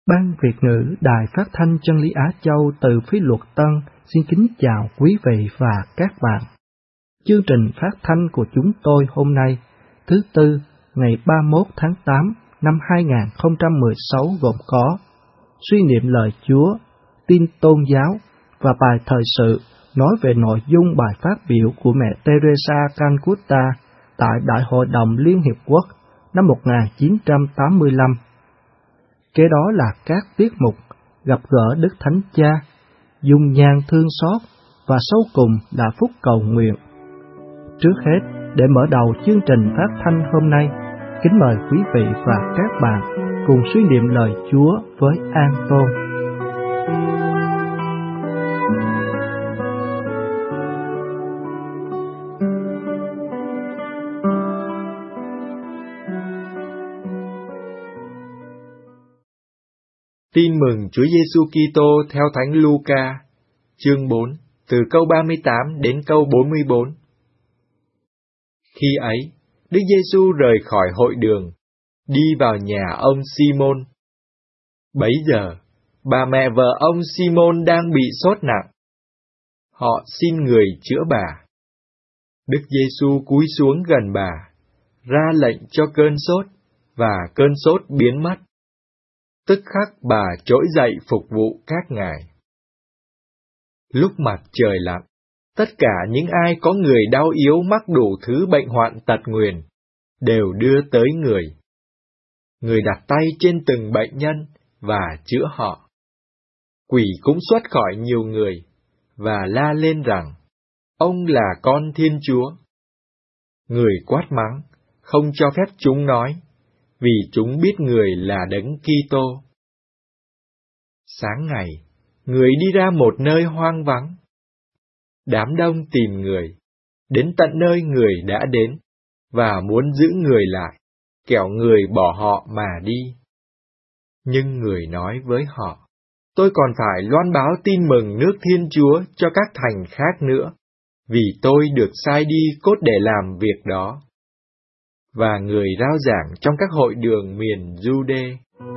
Ban Việt ngữ Đài Phát thanh Chân lý Á Châu từ Phía Luật Tân xin kính chào quý vị và các bạn. Chương trình phát thanh của chúng tôi hôm nay, thứ Tư, ngày 31 tháng 8 năm 2016 gồm có suy niệm lời Chúa, tin tôn giáo và bài thời sự nói về nội dung bài phát biểu của mẹ Teresa Calcutta tại Đại hội đồng Liên Hiệp Quốc năm 1985. Kế đó là các tiết mục gặp gỡ Đức Thánh Cha, dung nhan thương xót và sau cùng là phúc cầu nguyện. Trước hết, để mở đầu chương trình phát thanh hôm nay, kính mời quý vị và các bạn cùng suy niệm lời Chúa với An Tôn. Tin mừng Chúa Giêsu Kitô theo Thánh Luca, chương 4, từ câu 38 đến câu 44. Khi ấy, Đức Giêsu rời khỏi hội đường, đi vào nhà ông Simôn. Bấy giờ, bà mẹ vợ ông Simôn đang bị sốt nặng. Họ xin người chữa bà. Đức Giêsu cúi xuống gần bà, ra lệnh cho cơn sốt, và cơn sốt biến mất. Tức khắc bà trỗi dậy phục vụ các ngài. Lúc mặt trời lặn, tất cả những ai có người đau yếu mắc đủ thứ bệnh hoạn tật nguyền, đều đưa tới người. Người đặt tay trên từng bệnh nhân và chữa họ. Quỷ cũng xuất khỏi nhiều người, và la lên rằng, ông là con Thiên Chúa. Người quát mắng, không cho phép chúng nói, vì chúng biết người là Đấng Kitô. Sáng ngày, người đi ra một nơi hoang vắng. Đám đông tìm người, đến tận nơi người đã đến, và muốn giữ người lại, kẻo người bỏ họ mà đi. Nhưng người nói với họ, tôi còn phải loan báo tin mừng nước Thiên Chúa cho các thành khác nữa, vì tôi được sai đi cốt để làm việc đó. Và người rao giảng trong các hội đường miền Giu-đê.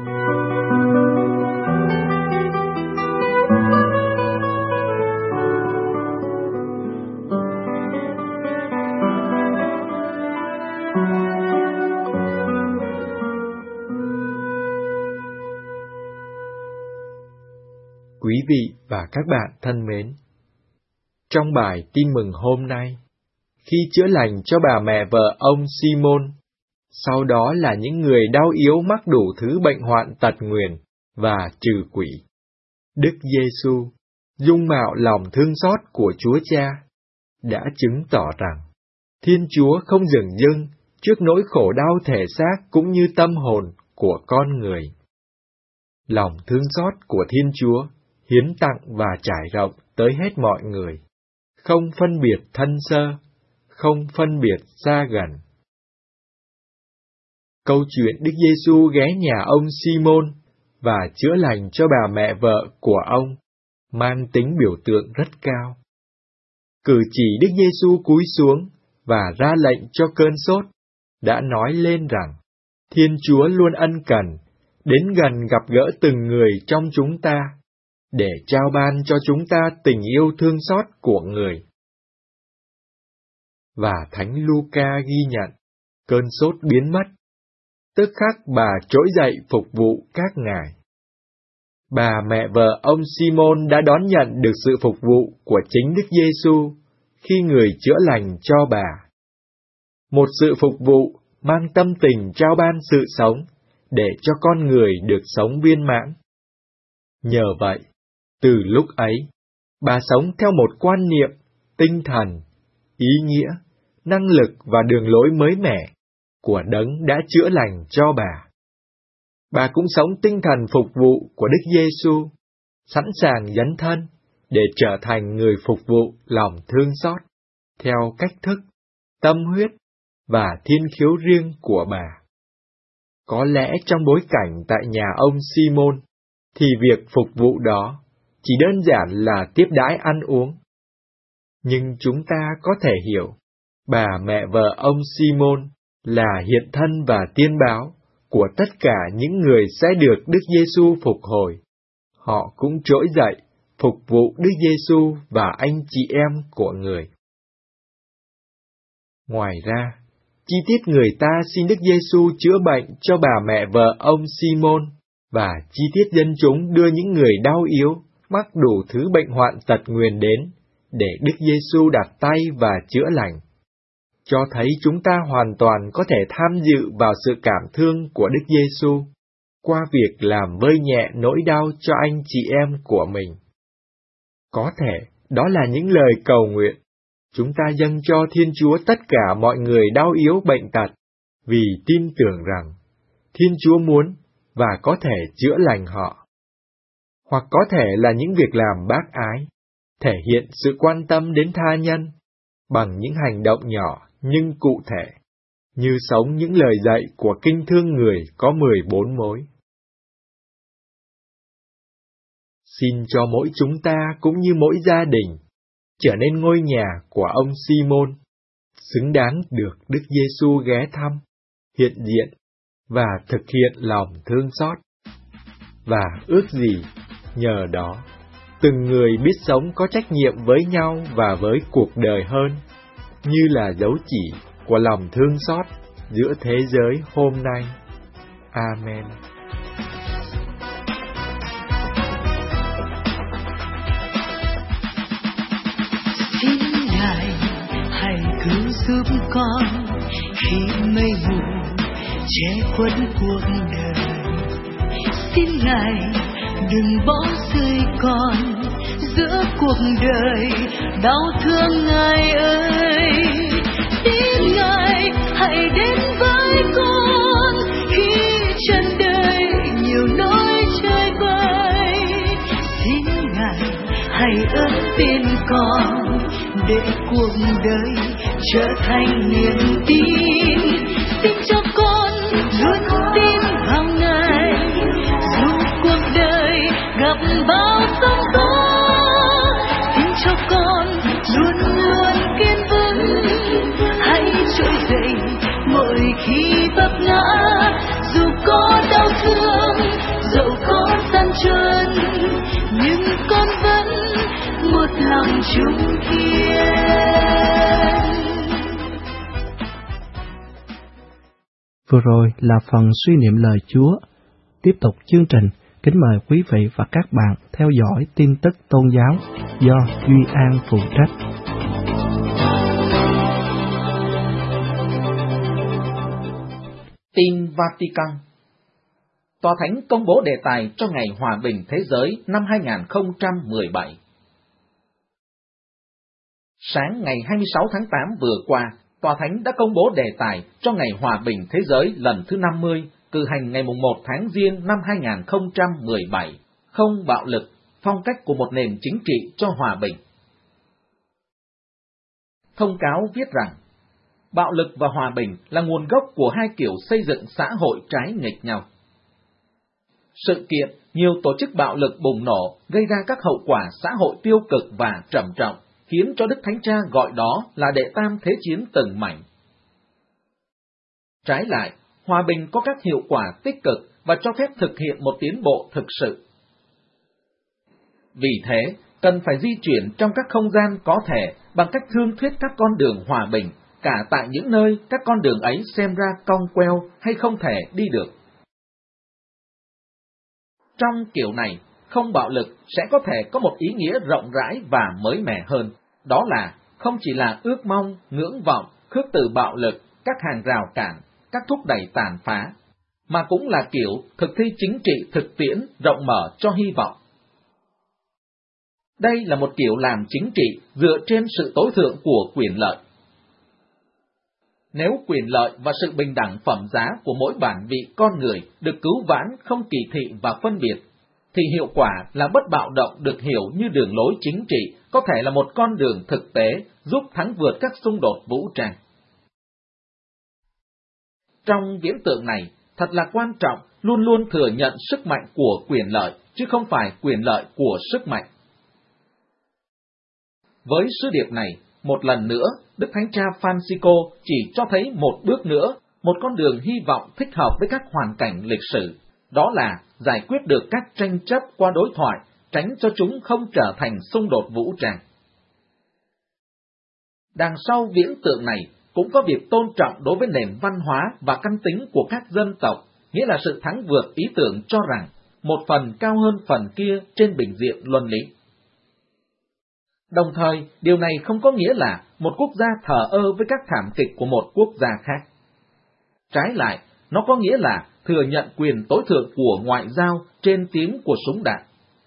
Quý vị và các bạn thân mến, trong bài tin mừng hôm nay, khi chữa lành cho bà mẹ vợ ông Simôn, sau đó là những người đau yếu mắc đủ thứ bệnh hoạn tật nguyền và trừ quỷ, Đức Giêsu, dung mạo lòng thương xót của Chúa Cha, đã chứng tỏ rằng Thiên Chúa không dửng dưng trước nỗi khổ đau thể xác cũng như tâm hồn của con người. Lòng thương xót của Thiên Chúa hiến tặng và trải rộng tới hết mọi người, không phân biệt thân sơ, không phân biệt xa gần. Câu chuyện Đức Giêsu ghé nhà ông Simôn và chữa lành cho bà mẹ vợ của ông mang tính biểu tượng rất cao. Cử chỉ Đức Giêsu cúi xuống và ra lệnh cho cơn sốt đã nói lên rằng Thiên Chúa luôn ân cần đến gần gặp gỡ từng người trong chúng ta để trao ban cho chúng ta tình yêu thương xót của người. Và Thánh Luca ghi nhận, cơn sốt biến mất. Tức khắc bà trỗi dậy phục vụ các ngài. Bà mẹ vợ ông Simôn đã đón nhận được sự phục vụ của chính Đức Giêsu khi người chữa lành cho bà. Một sự phục vụ mang tâm tình trao ban sự sống để cho con người được sống viên mãn. Nhờ vậy, từ lúc ấy, bà sống theo một quan niệm, tinh thần, ý nghĩa, năng lực và đường lối mới mẻ của Đấng đã chữa lành cho bà. Bà cũng sống tinh thần phục vụ của Đức Giêsu, sẵn sàng dấn thân để trở thành người phục vụ lòng thương xót, theo cách thức, tâm huyết và thiên khiếu riêng của bà. Có lẽ trong bối cảnh tại nhà ông Simôn, thì việc phục vụ đó chỉ đơn giản là tiếp đãi ăn uống. Nhưng chúng ta có thể hiểu, bà mẹ vợ ông Simôn là hiện thân và tiên báo của tất cả những người sẽ được Đức Giêsu phục hồi. Họ cũng trỗi dậy, phục vụ Đức Giêsu và anh chị em của người. Ngoài ra, chi tiết người ta xin Đức Giêsu chữa bệnh cho bà mẹ vợ ông Simon, và chi tiết dân chúng đưa những người đau yếu, mắc đủ thứ bệnh hoạn tật nguyền đến, để Đức Giêsu đặt tay và chữa lành, cho thấy chúng ta hoàn toàn có thể tham dự vào sự cảm thương của Đức Giêsu qua việc làm vơi nhẹ nỗi đau cho anh chị em của mình. Có thể đó là những lời cầu nguyện chúng ta dâng cho Thiên Chúa tất cả mọi người đau yếu bệnh tật, vì tin tưởng rằng Thiên Chúa muốn và có thể chữa lành họ. Hoặc có thể là những việc làm bác ái, thể hiện sự quan tâm đến tha nhân, bằng những hành động nhỏ nhưng cụ thể, như sống những lời dạy của Kinh Thương Người có 14 mối. Xin cho mỗi chúng ta cũng như mỗi gia đình trở nên ngôi nhà của ông Simon, xứng đáng được Đức Giêsu ghé thăm, hiện diện và thực hiện lòng thương xót. Và ước gì nhờ đó, từng người biết sống có trách nhiệm với nhau và với cuộc đời hơn, như là dấu chỉ của lòng thương xót giữa thế giới hôm nay. Amen. Xin Ngài hãy cứu giúp con khi mây mù che khuất cuộc đời. Xin Ngài đừng bỏ rơi con giữa cuộc đời đau thương Ngài ơi. Xin Ngài hãy đến với con khi trần đời nhiều nỗi chơi vơi. Xin Ngài hãy ơn tin con để cuộc đời trở thành niềm tin. Xin cho con luôn tin vào Ngài, dù cuộc đời gặp bao sóng gió. Xin cho con luôn luôn kiên vững, hãy trỗi dậy mỗi khi vấp ngã. Dù có đau thương, dẫu có gian truân, nhưng con vẫn một lòng chung kiên. Vừa rồi là phần suy niệm lời Chúa. Tiếp tục chương trình, kính mời quý vị và các bạn theo dõi tin tức tôn giáo do Duy An phụ trách. Tin Vatican. Tòa Thánh công bố đề tài cho Ngày Hòa bình Thế giới năm 2017. Sáng ngày 26 tháng 8 vừa qua, Tòa Thánh đã công bố đề tài cho Ngày Hòa bình Thế giới lần thứ 50, cử hành ngày 1 tháng Giêng năm 2017, không bạo lực, phong cách của một nền chính trị cho hòa bình. Thông cáo viết rằng, bạo lực và hòa bình là nguồn gốc của hai kiểu xây dựng xã hội trái nghịch nhau. Sự kiện, nhiều tổ chức bạo lực bùng nổ gây ra các hậu quả xã hội tiêu cực và trầm trọng, khiến cho Đức Thánh Cha gọi đó là đệ tam thế chiến từng mảnh. Trái lại, hòa bình có các hiệu quả tích cực và cho phép thực hiện một tiến bộ thực sự. Vì thế, cần phải di chuyển trong các không gian có thể bằng cách thương thuyết các con đường hòa bình, cả tại những nơi các con đường ấy xem ra cong queo hay không thể đi được. Trong kiểu này, không bạo lực sẽ có thể có một ý nghĩa rộng rãi và mới mẻ hơn, đó là không chỉ là ước mong, ngưỡng vọng, khước từ bạo lực, các hàng rào cản, các thúc đẩy tàn phá, mà cũng là kiểu thực thi chính trị thực tiễn rộng mở cho hy vọng. Đây là một kiểu làm chính trị dựa trên sự tối thượng của quyền lợi. Nếu quyền lợi và sự bình đẳng phẩm giá của mỗi bản vị con người được cứu vãn không kỳ thị và phân biệt, thì hiệu quả là bất bạo động được hiểu như đường lối chính trị có thể là một con đường thực tế giúp thắng vượt các xung đột vũ trang. Trong viễn tượng này, thật là quan trọng luôn luôn thừa nhận sức mạnh của quyền lợi, chứ không phải quyền lợi của sức mạnh. Với sứ điệp này, một lần nữa, Đức Thánh Cha Francisco chỉ cho thấy một bước nữa một con đường hy vọng thích hợp với các hoàn cảnh lịch sử, đó là giải quyết được các tranh chấp qua đối thoại, tránh cho chúng không trở thành xung đột vũ trang. Đằng sau viễn tượng này cũng có việc tôn trọng đối với nền văn hóa và căn tính của các dân tộc, nghĩa là sự thắng vượt ý tưởng cho rằng một phần cao hơn phần kia trên bình diện luân lý. Đồng thời, điều này không có nghĩa là một quốc gia thờ ơ với các thảm kịch của một quốc gia khác. Trái lại, nó có nghĩa là thừa nhận quyền tối thượng của ngoại giao trên tiếng của súng đạn.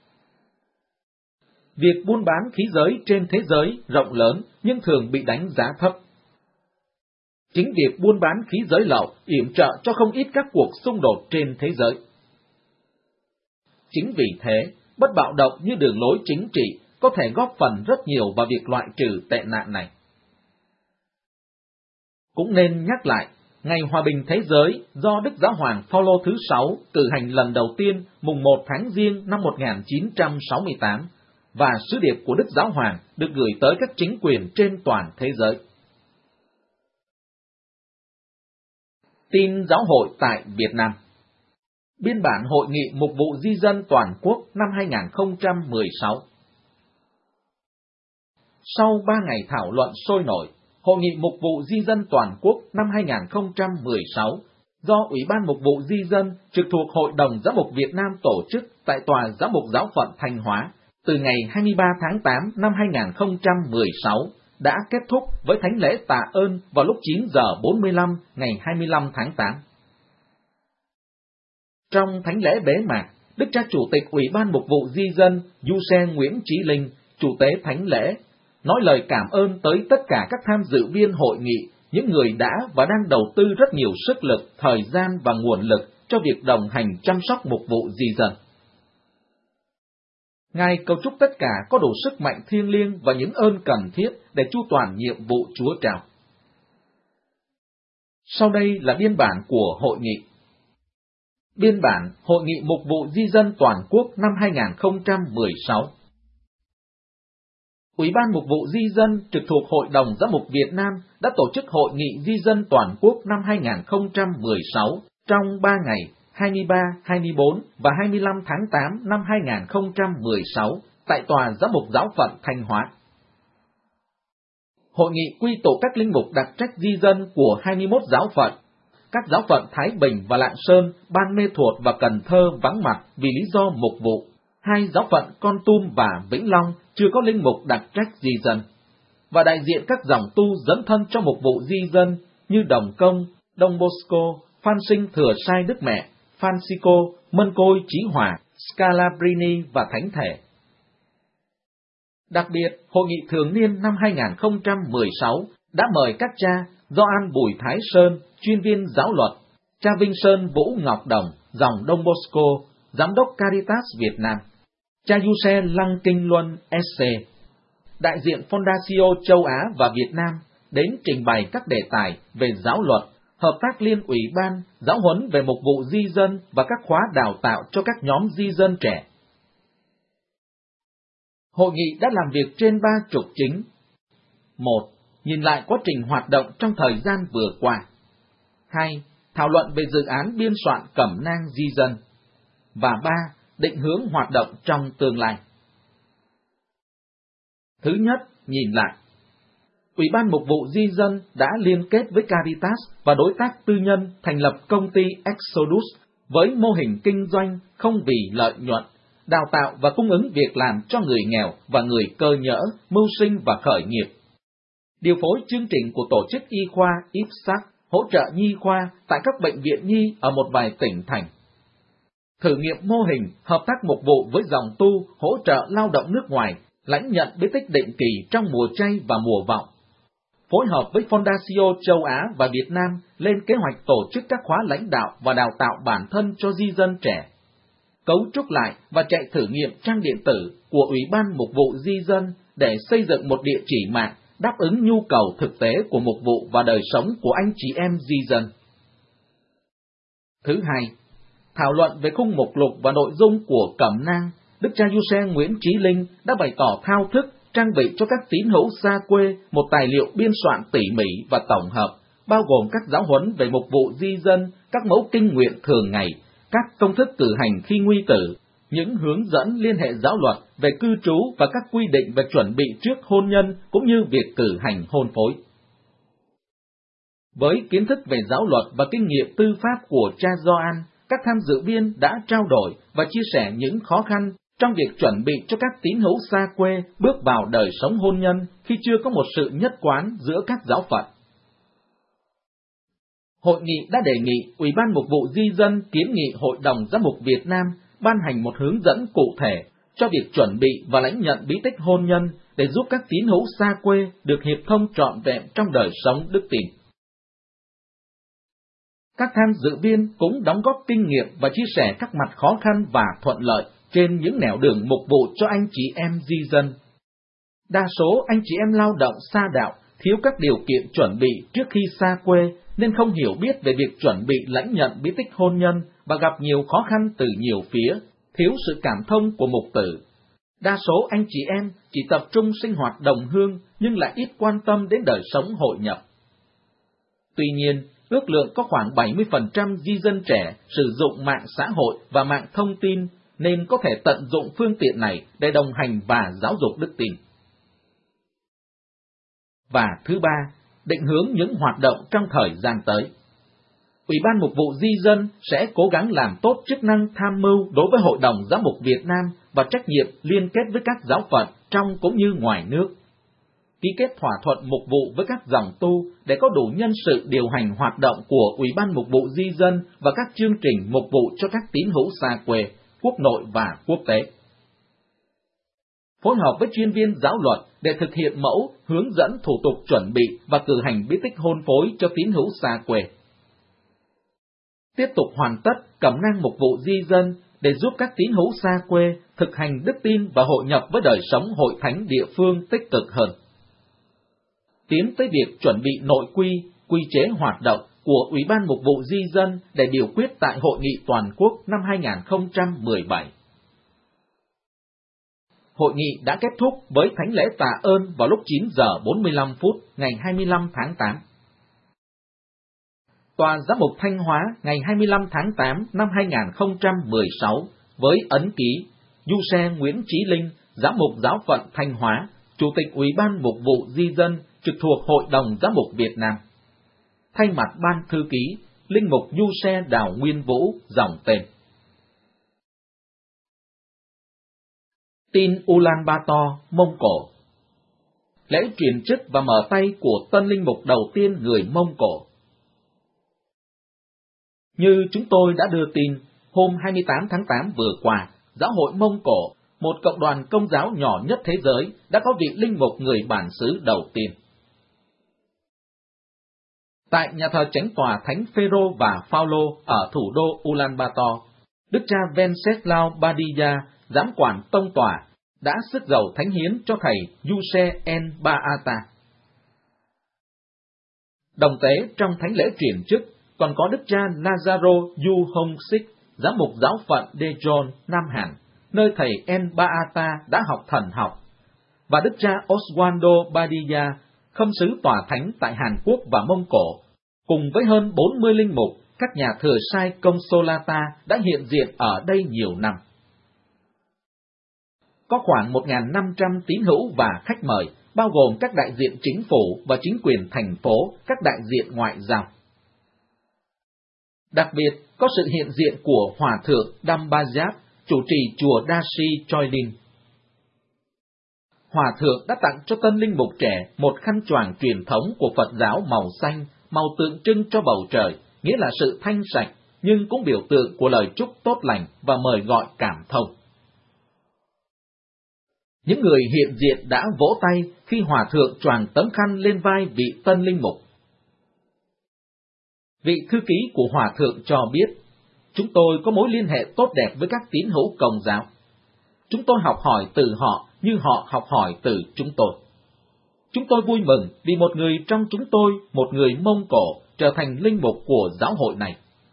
Việc buôn bán khí giới trên thế giới rộng lớn nhưng thường bị đánh giá thấp. Chính việc buôn bán khí giới lậu yểm trợ cho không ít các cuộc xung đột trên thế giới. Chính vì thế, bất bạo động như đường lối chính trị có thể góp phần rất nhiều vào việc loại trừ tệ nạn này. Cũng nên nhắc lại, Ngày Hòa bình Thế giới do Đức Giáo hoàng Phaolô thứ 6 cử hành lần đầu tiên mùng 1 tháng Giêng năm 1968, và sứ điệp của Đức Giáo hoàng được gửi tới các chính quyền trên toàn thế giới. Tin giáo hội tại Việt Nam. Biên bản Hội nghị Mục vụ Di dân Toàn quốc năm 2016. Sau 3 ngày thảo luận sôi nổi, Hội nghị Mục vụ Di dân Toàn quốc năm 2016 do Ủy ban Mục vụ Di dân trực thuộc Hội đồng Giám mục Việt Nam tổ chức tại Tòa Giám mục Giáo phận Thanh Hóa từ ngày 23 tháng 8 năm 2016 đã kết thúc với thánh lễ tạ ơn vào lúc 9 giờ 45 ngày 25 tháng 8. Trong thánh lễ bế mạc, Đức cha Chủ tịch Ủy ban Mục vụ Di dân Giuse Nguyễn Chí Linh, chủ tế thánh lễ, nói lời cảm ơn tới tất cả các tham dự viên hội nghị, những người đã và đang đầu tư rất nhiều sức lực, thời gian và nguồn lực cho việc đồng hành chăm sóc mục vụ di dân. Ngài cầu chúc tất cả có đủ sức mạnh thiêng liêng và những ơn cần thiết để chu toàn nhiệm vụ Chúa trao. Sau đây là biên bản của hội nghị. Biên bản Hội nghị Mục vụ Di dân Toàn quốc năm 2016. Ủy ban Mục vụ Di dân trực thuộc Hội đồng Giám mục Việt Nam đã tổ chức Hội nghị Di dân Toàn quốc năm 2016 trong 3 ngày 23, 24 và 25 tháng 8 năm 2016 tại Tòa Giám mục Giáo phận Thanh Hóa. Hội nghị quy tụ các linh mục đặc trách di dân của 21 giáo phận. Các giáo phận Thái Bình và Lạng Sơn, Ban Mê Thuột và Cần Thơ vắng mặt vì lý do mục vụ. 2 giáo phận Kon Tum và Vĩnh Long chưa có linh mục đặc trách di dân. Và đại diện các dòng tu dấn thân cho mục vụ di dân như Đồng Công, Đông Bosco, Phan Sinh Thừa Sai Đức Mẹ, Francisco, Mân Côi Chí Hòa, Scalabrini và Thánh Thể. Đặc biệt, Hội nghị thường niên năm 2016 đã mời các cha Gioan Bùi Thái Sơn, chuyên viên giáo luật, cha Vinh Sơn Vũ Ngọc Đồng, dòng Đông Bosco, giám đốc Caritas Việt Nam, cha Giuse Lăng Kinh Luân SC, đại diện Fondacio Châu Á và Việt Nam đến trình bày các đề tài về giáo luật, hợp tác liên ủy ban, giáo huấn về mục vụ di dân và các khóa đào tạo cho các nhóm di dân trẻ. Hội nghị đã làm việc trên 3 trục chính. 1. Nhìn lại quá trình hoạt động trong thời gian vừa qua. 2. Thảo luận về dự án biên soạn cẩm nang di dân. Và 3. Định hướng hoạt động trong tương lai. Thứ nhất, nhìn lại. Ủy ban Mục vụ Di dân đã liên kết với Caritas và đối tác tư nhân thành lập công ty Exodus với mô hình kinh doanh không vì lợi nhuận, đào tạo và cung ứng việc làm cho người nghèo và người cơ nhỡ, mưu sinh và khởi nghiệp. Điều phối chương trình của tổ chức y khoa IPSAC hỗ trợ nhi khoa tại các bệnh viện nhi ở một vài tỉnh thành. Thử nghiệm mô hình hợp tác mục vụ với dòng tu hỗ trợ lao động nước ngoài, lãnh nhận bí tích định kỳ trong mùa chay và mùa vọng. Phối hợp với Fondacio Châu Á và Việt Nam lên kế hoạch tổ chức các khóa lãnh đạo và đào tạo bản thân cho di dân trẻ. Cấu trúc lại và chạy thử nghiệm trang điện tử của Ủy ban Mục vụ Di dân để xây dựng một địa chỉ mạng đáp ứng nhu cầu thực tế của mục vụ và đời sống của anh chị em di dân. Thứ hai, thảo luận về khung mục lục và nội dung của cẩm nang, Đức cha Giuse Nguyễn Chí Linh đã bày tỏ thao thức trang bị cho các tín hữu xa quê một tài liệu biên soạn tỉ mỉ và tổng hợp, bao gồm các giáo huấn về mục vụ di dân, các mẫu kinh nguyện thường ngày, các công thức cử hành khi nguy tử, những hướng dẫn liên hệ giáo luật về cư trú và các quy định về chuẩn bị trước hôn nhân cũng như việc cử hành hôn phối. Với kiến thức về giáo luật và kinh nghiệm tư pháp của cha Gioan, các tham dự viên đã trao đổi và chia sẻ những khó khăn trong việc chuẩn bị cho các tín hữu xa quê bước vào đời sống hôn nhân khi chưa có một sự nhất quán giữa các giáo phận. Hội nghị đã đề nghị Ủy ban Mục vụ Di dân kiến nghị Hội đồng Giám mục Việt Nam ban hành một hướng dẫn cụ thể cho việc chuẩn bị và lãnh nhận bí tích hôn nhân để giúp các tín hữu xa quê được hiệp thông trọn vẹn trong đời sống đức tin. Các tham dự viên cũng đóng góp kinh nghiệm và chia sẻ các mặt khó khăn và thuận lợi trên những nẻo đường mục vụ cho anh chị em di dân. Đa số anh chị em lao động xa đạo thiếu các điều kiện chuẩn bị trước khi xa quê nên không hiểu biết về việc chuẩn bị lãnh nhận bí tích hôn nhân và gặp nhiều khó khăn từ nhiều phía, thiếu sự cảm thông của mục tử. Đa số anh chị em chỉ tập trung sinh hoạt đồng hương nhưng lại ít quan tâm đến đời sống hội nhập. Tuy nhiên, ước lượng có khoảng 70% di dân trẻ sử dụng mạng xã hội và mạng thông tin nên có thể tận dụng phương tiện này để đồng hành và giáo dục đức tin. Và thứ ba, định hướng những hoạt động trong thời gian tới. Ủy ban Mục vụ Di dân sẽ cố gắng làm tốt chức năng tham mưu đối với Hội đồng Giám mục Việt Nam và trách nhiệm liên kết với các giáo phận trong cũng như ngoài nước. Ký kết thỏa thuận mục vụ với các dòng tu để có đủ nhân sự điều hành hoạt động của Ủy ban Mục vụ Di dân và các chương trình mục vụ cho các tín hữu xa quê, quốc nội và quốc tế. Phối hợp với chuyên viên giáo luật để thực hiện mẫu, hướng dẫn thủ tục chuẩn bị và cử hành bí tích hôn phối cho tín hữu xa quê. Tiếp tục hoàn tất cẩm nang mục vụ di dân để giúp các tín hữu xa quê thực hành đức tin và hội nhập với đời sống hội thánh địa phương tích cực hơn. Tiến tới việc chuẩn bị nội quy, quy chế hoạt động của Ủy ban Mục vụ Di dân để biểu quyết tại Hội nghị Toàn quốc năm 2017. Hội nghị đã kết thúc với thánh lễ tạ ơn vào lúc 9 giờ 45 phút ngày 25 tháng 8. Tòa Giám mục Thanh Hóa ngày 25 tháng 8 năm 2016 với ấn ký Du-xe Nguyễn Chí Linh, Giám mục Giáo phận Thanh Hóa, Chủ tịch Ủy ban Mục vụ Di dân trực thuộc Hội đồng Giám mục Việt Nam. Thay mặt ban thư ký, Linh mục Du-xe Đào Nguyên Vũ dòng tên. Tin Ulaanbaatar, Mông Cổ. Lễ truyền chức và mở tay của tân linh mục đầu tiên người Mông Cổ. Như chúng tôi đã đưa tin, hôm 28 tháng 8 vừa qua, Giáo hội Mông Cổ, một cộng đoàn công giáo nhỏ nhất thế giới, đã có vị linh mục người bản xứ đầu tiên. Tại nhà thờ chánh tòa Thánh Phêrô và Phaolô ở thủ đô Ulaanbaatar, Đức cha Wenceslao Badia, giám quản tông tòa, đã sức dầu thánh hiến cho thầy Du-xe En-Baata. Đồng tế trong thánh lễ truyền chức còn có Đức cha Lazaro Yu Hong Sik, giám mục giáo phận Daejeon, Nam Hàn, nơi thầy En-Baata đã học thần học, và Đức cha Oswaldo Badia, khâm sứ tòa thánh tại Hàn Quốc và Mông Cổ, cùng với hơn 40 linh mục, các nhà thừa sai Consolata đã hiện diện ở đây nhiều năm. Có khoảng 1.500 tín hữu và khách mời, bao gồm các đại diện chính phủ và chính quyền thành phố, các đại diện ngoại giao. Đặc biệt, có sự hiện diện của Hòa thượng Dambajap, chủ trì chùa Dashi Choilin. Hòa thượng đã tặng cho tân linh mục trẻ một khăn choàng truyền thống của Phật giáo màu xanh, màu tượng trưng cho bầu trời, nghĩa là sự thanh sạch, nhưng cũng biểu tượng của lời chúc tốt lành và mời gọi cảm thông. Những người hiện diện đã vỗ tay khi Hòa thượng choàng tấm khăn lên vai vị tân linh mục. Vị thư ký của Hòa thượng cho biết, chúng tôi có mối liên hệ tốt đẹp với các tín hữu Công giáo. Chúng tôi học hỏi từ họ như họ học hỏi từ chúng tôi. Chúng tôi vui mừng vì một người trong chúng tôi, một người Mông Cổ, trở thành linh mục của giáo hội này.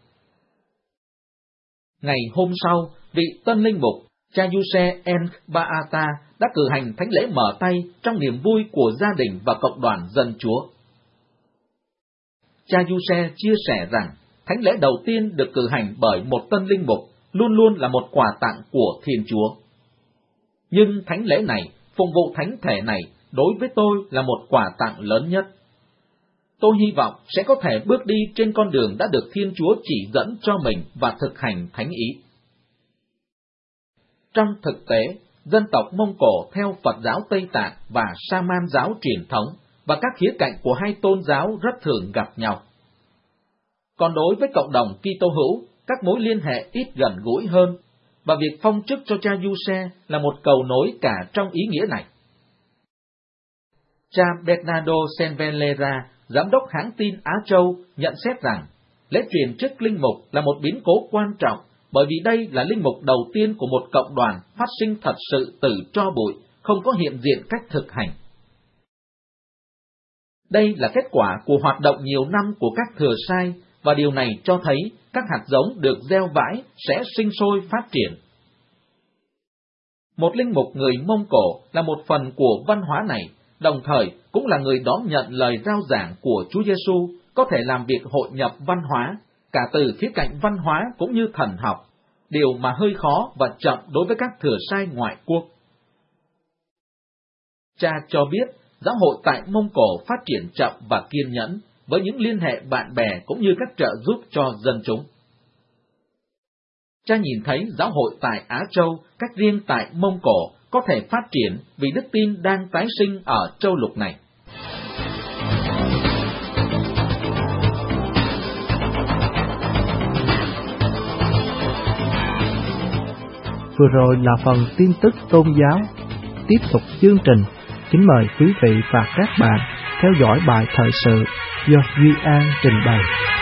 Ngày hôm sau, vị tân linh mục, cha Du-xe En-Baata đã cử hành thánh lễ mở tay trong niềm vui của gia đình và cộng đoàn dân Chúa. cha Giuse chia sẻ rằng thánh lễ đầu tiên được cử hành bởi một tân linh mục luôn luôn là một quà tặng của Thiên Chúa. Nhưng thánh lễ này, phụng vụ thánh thể này, đối với tôi là một quà tặng lớn nhất. Tôi hy vọng sẽ có thể bước đi trên con đường đã được Thiên Chúa chỉ dẫn cho mình và thực hành thánh ý. Trong thực tế, dân tộc Mông Cổ theo Phật giáo Tây Tạng và Sa-man giáo truyền thống và các khía cạnh của hai tôn giáo rất thường gặp nhau. Còn đối với cộng đồng Kitô hữu, các mối liên hệ ít gần gũi hơn, và việc phong chức cho cha Giuse là một cầu nối cả trong ý nghĩa này. Cha Bernardo Senvelera, giám đốc hãng tin Á Châu, nhận xét rằng lễ truyền chức linh mục là một biến cố quan trọng, bởi vì đây là linh mục đầu tiên của một cộng đoàn phát sinh thật sự từ tro bụi, không có hiện diện cách thực hành. Đây là kết quả của hoạt động nhiều năm của các thừa sai, và điều này cho thấy các hạt giống được gieo vãi sẽ sinh sôi phát triển. Một linh mục người Mông Cổ là một phần của văn hóa này, đồng thời cũng là người đón nhận lời rao giảng của Chúa Giêsu, có thể làm việc hội nhập văn hóa, cả từ khía cạnh văn hóa cũng như thần học, điều mà hơi khó và chậm đối với các thừa sai ngoại quốc. Cha cho biết, giáo hội tại Mông Cổ phát triển chậm và kiên nhẫn, với những liên hệ bạn bè cũng như các trợ giúp cho dân chúng. Cha nhìn thấy giáo hội tại Á Châu, cách riêng tại Mông Cổ, có thể phát triển vì đức tin đang tái sinh ở châu lục này. Vừa rồi là phần tin tức tôn giáo. Tiếp tục chương trình, kính mời quý vị và các bạn theo dõi bài thời sự do Duy An trình bày.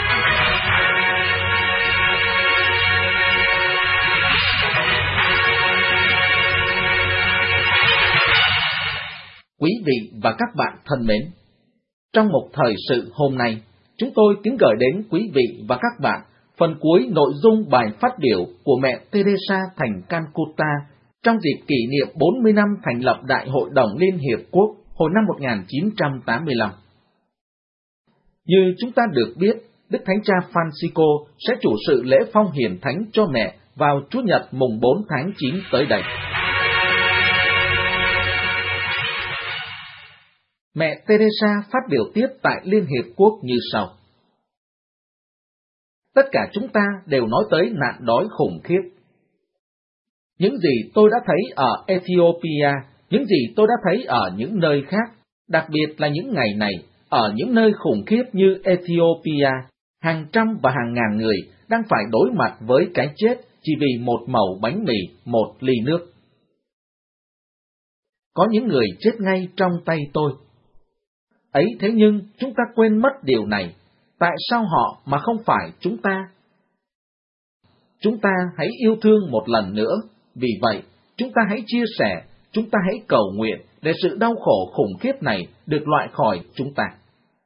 Quý vị và các bạn thân mến, trong một thời sự hôm nay, chúng tôi kính gửi đến quý vị và các bạn phần cuối nội dung bài phát biểu của mẹ Teresa thành Calcutta trong dịp kỷ niệm 40 năm thành lập Đại hội đồng Liên Hiệp Quốc hồi năm 1985. Như chúng ta được biết, Đức Thánh Cha Francisco sẽ chủ sự lễ phong hiển thánh cho mẹ vào Chủ nhật mùng 4 tháng 9 tới đây. Mẹ Teresa phát biểu tiếp tại Liên Hiệp Quốc như sau. Tất cả chúng ta đều nói tới nạn đói khủng khiếp. Những gì tôi đã thấy ở Ethiopia, những gì tôi đã thấy ở những nơi khác, đặc biệt là những ngày này, ở những nơi khủng khiếp như Ethiopia, hàng trăm và hàng ngàn người đang phải đối mặt với cái chết chỉ vì một mẩu bánh mì, một ly nước. Có những người chết ngay trong tay tôi. Ấy thế nhưng chúng ta quên mất điều này. Tại sao họ mà không phải chúng ta? Chúng ta hãy yêu thương một lần nữa. Vì vậy, chúng ta hãy chia sẻ, chúng ta hãy cầu nguyện để sự đau khổ khủng khiếp này được loại khỏi chúng ta.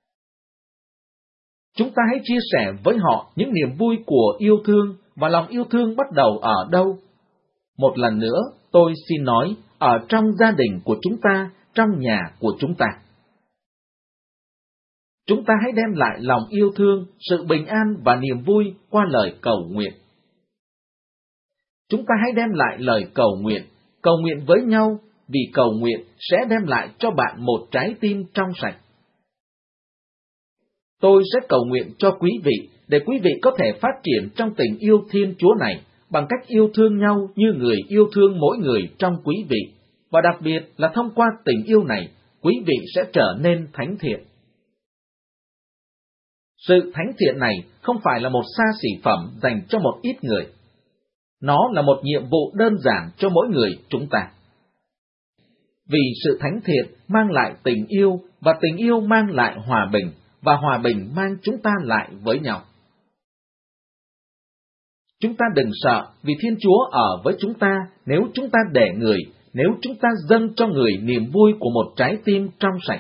Chúng ta hãy chia sẻ với họ những niềm vui của yêu thương, và lòng yêu thương bắt đầu ở đâu? Một lần nữa, tôi xin nói, ở trong gia đình của chúng ta, trong nhà của chúng ta. Chúng ta hãy đem lại lòng yêu thương, sự bình an và niềm vui qua lời cầu nguyện. Chúng ta hãy đem lại lời cầu nguyện với nhau, vì cầu nguyện sẽ đem lại cho bạn một trái tim trong sạch. Tôi sẽ cầu nguyện cho quý vị, để quý vị có thể phát triển trong tình yêu Thiên Chúa này, bằng cách yêu thương nhau như người yêu thương mỗi người trong quý vị, và đặc biệt là thông qua tình yêu này, quý vị sẽ trở nên thánh thiện. Sự thánh thiện này không phải là một xa xỉ phẩm dành cho một ít người. Nó là một nhiệm vụ đơn giản cho mỗi người chúng ta. Vì sự thánh thiện mang lại tình yêu, và tình yêu mang lại hòa bình, và hòa bình mang chúng ta lại với nhau. Chúng ta đừng sợ, vì Thiên Chúa ở với chúng ta nếu chúng ta để người, nếu chúng ta dâng cho người niềm vui của một trái tim trong sạch.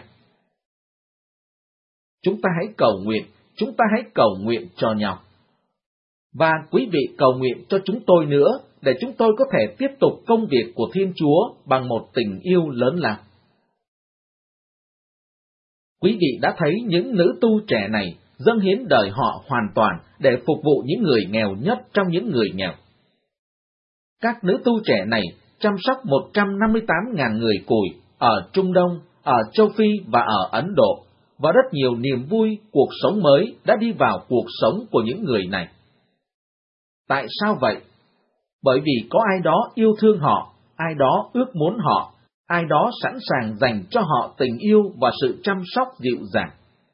Chúng ta hãy cầu nguyện cho nhau. Và quý vị cầu nguyện cho chúng tôi nữa, để chúng tôi có thể tiếp tục công việc của Thiên Chúa bằng một tình yêu lớn lao. Quý vị đã thấy những nữ tu trẻ này, dâng hiến đời họ hoàn toàn để phục vụ những người nghèo nhất trong những người nghèo. Các nữ tu trẻ này chăm sóc 158.000 người cùi ở Trung Đông, ở Châu Phi và ở Ấn Độ, và rất nhiều niềm vui cuộc sống mới đã đi vào cuộc sống của những người này. Tại sao vậy? Bởi vì có ai đó yêu thương họ, ai đó ước muốn họ, ai đó sẵn sàng dành cho họ tình yêu và sự chăm sóc dịu dàng.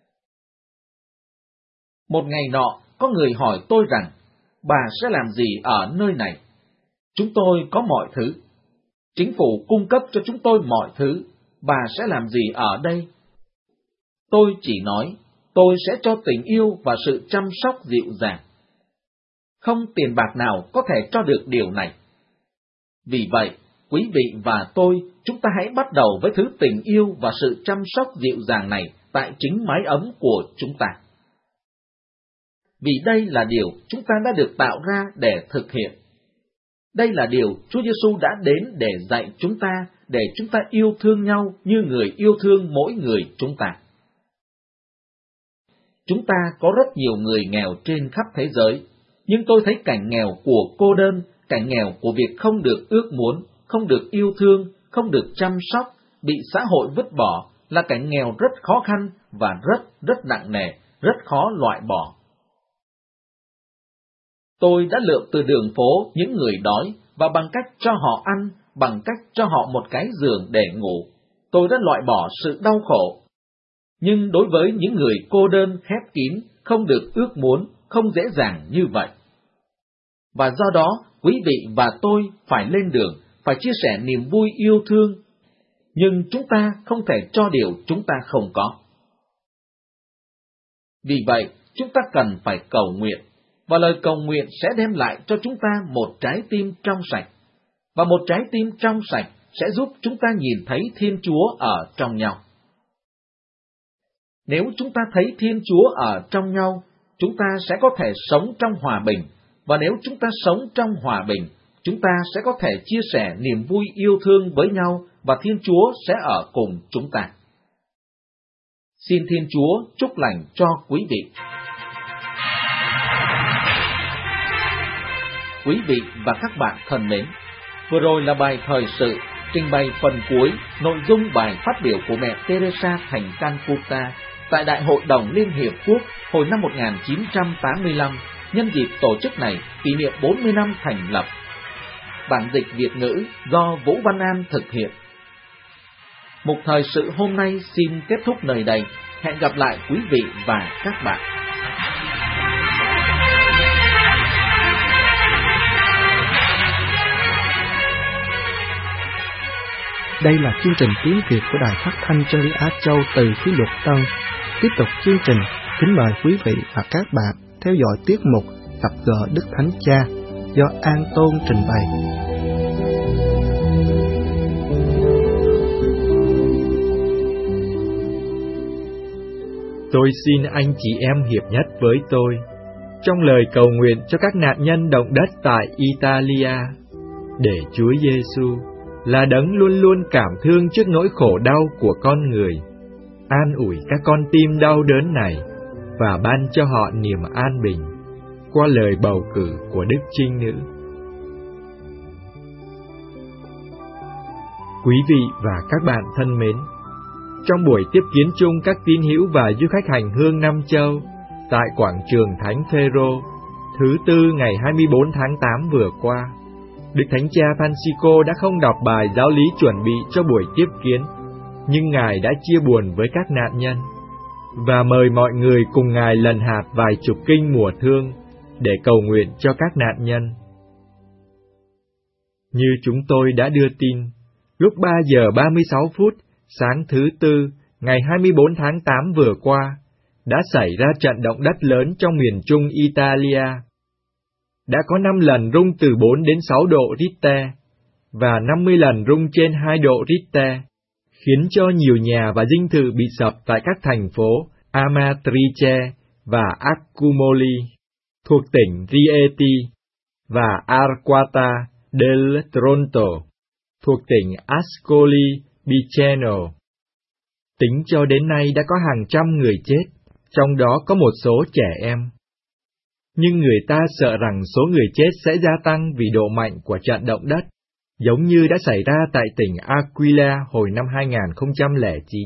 Một ngày nọ, có người hỏi tôi rằng, bà sẽ làm gì ở nơi này? Chúng tôi có mọi thứ. Chính phủ cung cấp cho chúng tôi mọi thứ. Bà sẽ làm gì ở đây? Tôi chỉ nói, tôi sẽ cho tình yêu và sự chăm sóc dịu dàng. Không tiền bạc nào có thể cho được điều này. Vì vậy, quý vị và tôi, chúng ta hãy bắt đầu với thứ tình yêu và sự chăm sóc dịu dàng này tại chính mái ấm của chúng ta. Vì đây là điều chúng ta đã được tạo ra để thực hiện. Đây là điều Chúa Giêsu đã đến để dạy chúng ta, để chúng ta yêu thương nhau như người yêu thương mỗi người chúng ta. Chúng ta có rất nhiều người nghèo trên khắp thế giới, nhưng tôi thấy cảnh nghèo của cô đơn, cảnh nghèo của việc không được ước muốn, không được yêu thương, không được chăm sóc, bị xã hội vứt bỏ là cảnh nghèo rất khó khăn và rất nặng nề, rất khó loại bỏ. Tôi đã lượm từ đường phố những người đói và bằng cách cho họ ăn, bằng cách cho họ một cái giường để ngủ, tôi đã loại bỏ sự đau khổ. Nhưng đối với những người cô đơn khép kín, không được ước muốn, không dễ dàng như vậy. Và do đó, quý vị và tôi phải lên đường, phải chia sẻ niềm vui yêu thương, nhưng chúng ta không thể cho điều chúng ta không có. Vì vậy, chúng ta cần phải cầu nguyện, và lời cầu nguyện sẽ đem lại cho chúng ta một trái tim trong sạch, và một trái tim trong sạch sẽ giúp chúng ta nhìn thấy Thiên Chúa ở trong nhau. Nếu chúng ta thấy Thiên Chúa ở trong nhau, chúng ta sẽ có thể sống trong hòa bình, và nếu chúng ta sống trong hòa bình, chúng ta sẽ có thể chia sẻ niềm vui yêu thương với nhau, và Thiên Chúa sẽ ở cùng chúng ta. Xin Thiên Chúa chúc lành cho quý vị. Quý vị và các bạn thân mến, vừa rồi là bài thời sự trình bày phần cuối nội dung bài phát biểu của mẹ Teresa thành Calcutta tại Đại hội đồng Liên Hiệp Quốc hồi năm 1985, nhân dịp tổ chức này kỷ niệm 40 năm thành lập. Bản dịch Việt ngữ do Vũ Văn An thực hiện. Mục thời sự hôm nay xin kết thúc nơi đây. Hẹn gặp lại quý vị và các bạn. Đây là chương trình tiếng Việt của Đài Phát thanh Chân Lý Á Châu từ Phí Luật Tân. Tiếp tục chương trình, kính mời quý vị và các bạn theo dõi tiết mục Gặp gỡ Đức Thánh Cha do An Tôn trình bày. Tôi xin anh chị em hiệp nhất với tôi trong lời cầu nguyện cho các nạn nhân động đất tại Italia, để Chúa Giêsu là đấng luôn luôn cảm thương trước nỗi khổ đau của con người, an ủi các con tim đau đớn này và ban cho họ niềm an bình qua lời bầu cử của Đức Trinh Nữ. Quý vị và các bạn thân mến, trong buổi tiếp kiến chung các tín hữu và du khách hành hương Nam Châu tại quảng trường Thánh Phêrô thứ Tư ngày 24 tháng 8 vừa qua, Đức Thánh Cha Francisco đã không đọc bài giáo lý chuẩn bị cho buổi tiếp kiến, nhưng Ngài đã chia buồn với các nạn nhân và mời mọi người cùng Ngài lần hạt vài chục kinh mùa thương để cầu nguyện cho các nạn nhân. Như chúng tôi đã đưa tin, lúc 3 giờ 36 phút sáng thứ Tư ngày 24 tháng 8 vừa qua, đã xảy ra trận động đất lớn trong miền Trung Italia. Đã có 5 lần rung từ 4 đến 6 độ Richter và 50 lần rung trên 2 độ Richter, khiến cho nhiều nhà và dinh thự bị sập tại các thành phố Amatrice và Accumoli thuộc tỉnh Rieti và Arquata del Tronto thuộc tỉnh Ascoli Piceno. Tính cho đến nay đã có hàng trăm người chết, trong đó có một số trẻ em. Nhưng người ta sợ rằng số người chết sẽ gia tăng vì độ mạnh của trận động đất, giống như đã xảy ra tại tỉnh Aquila hồi năm 2009.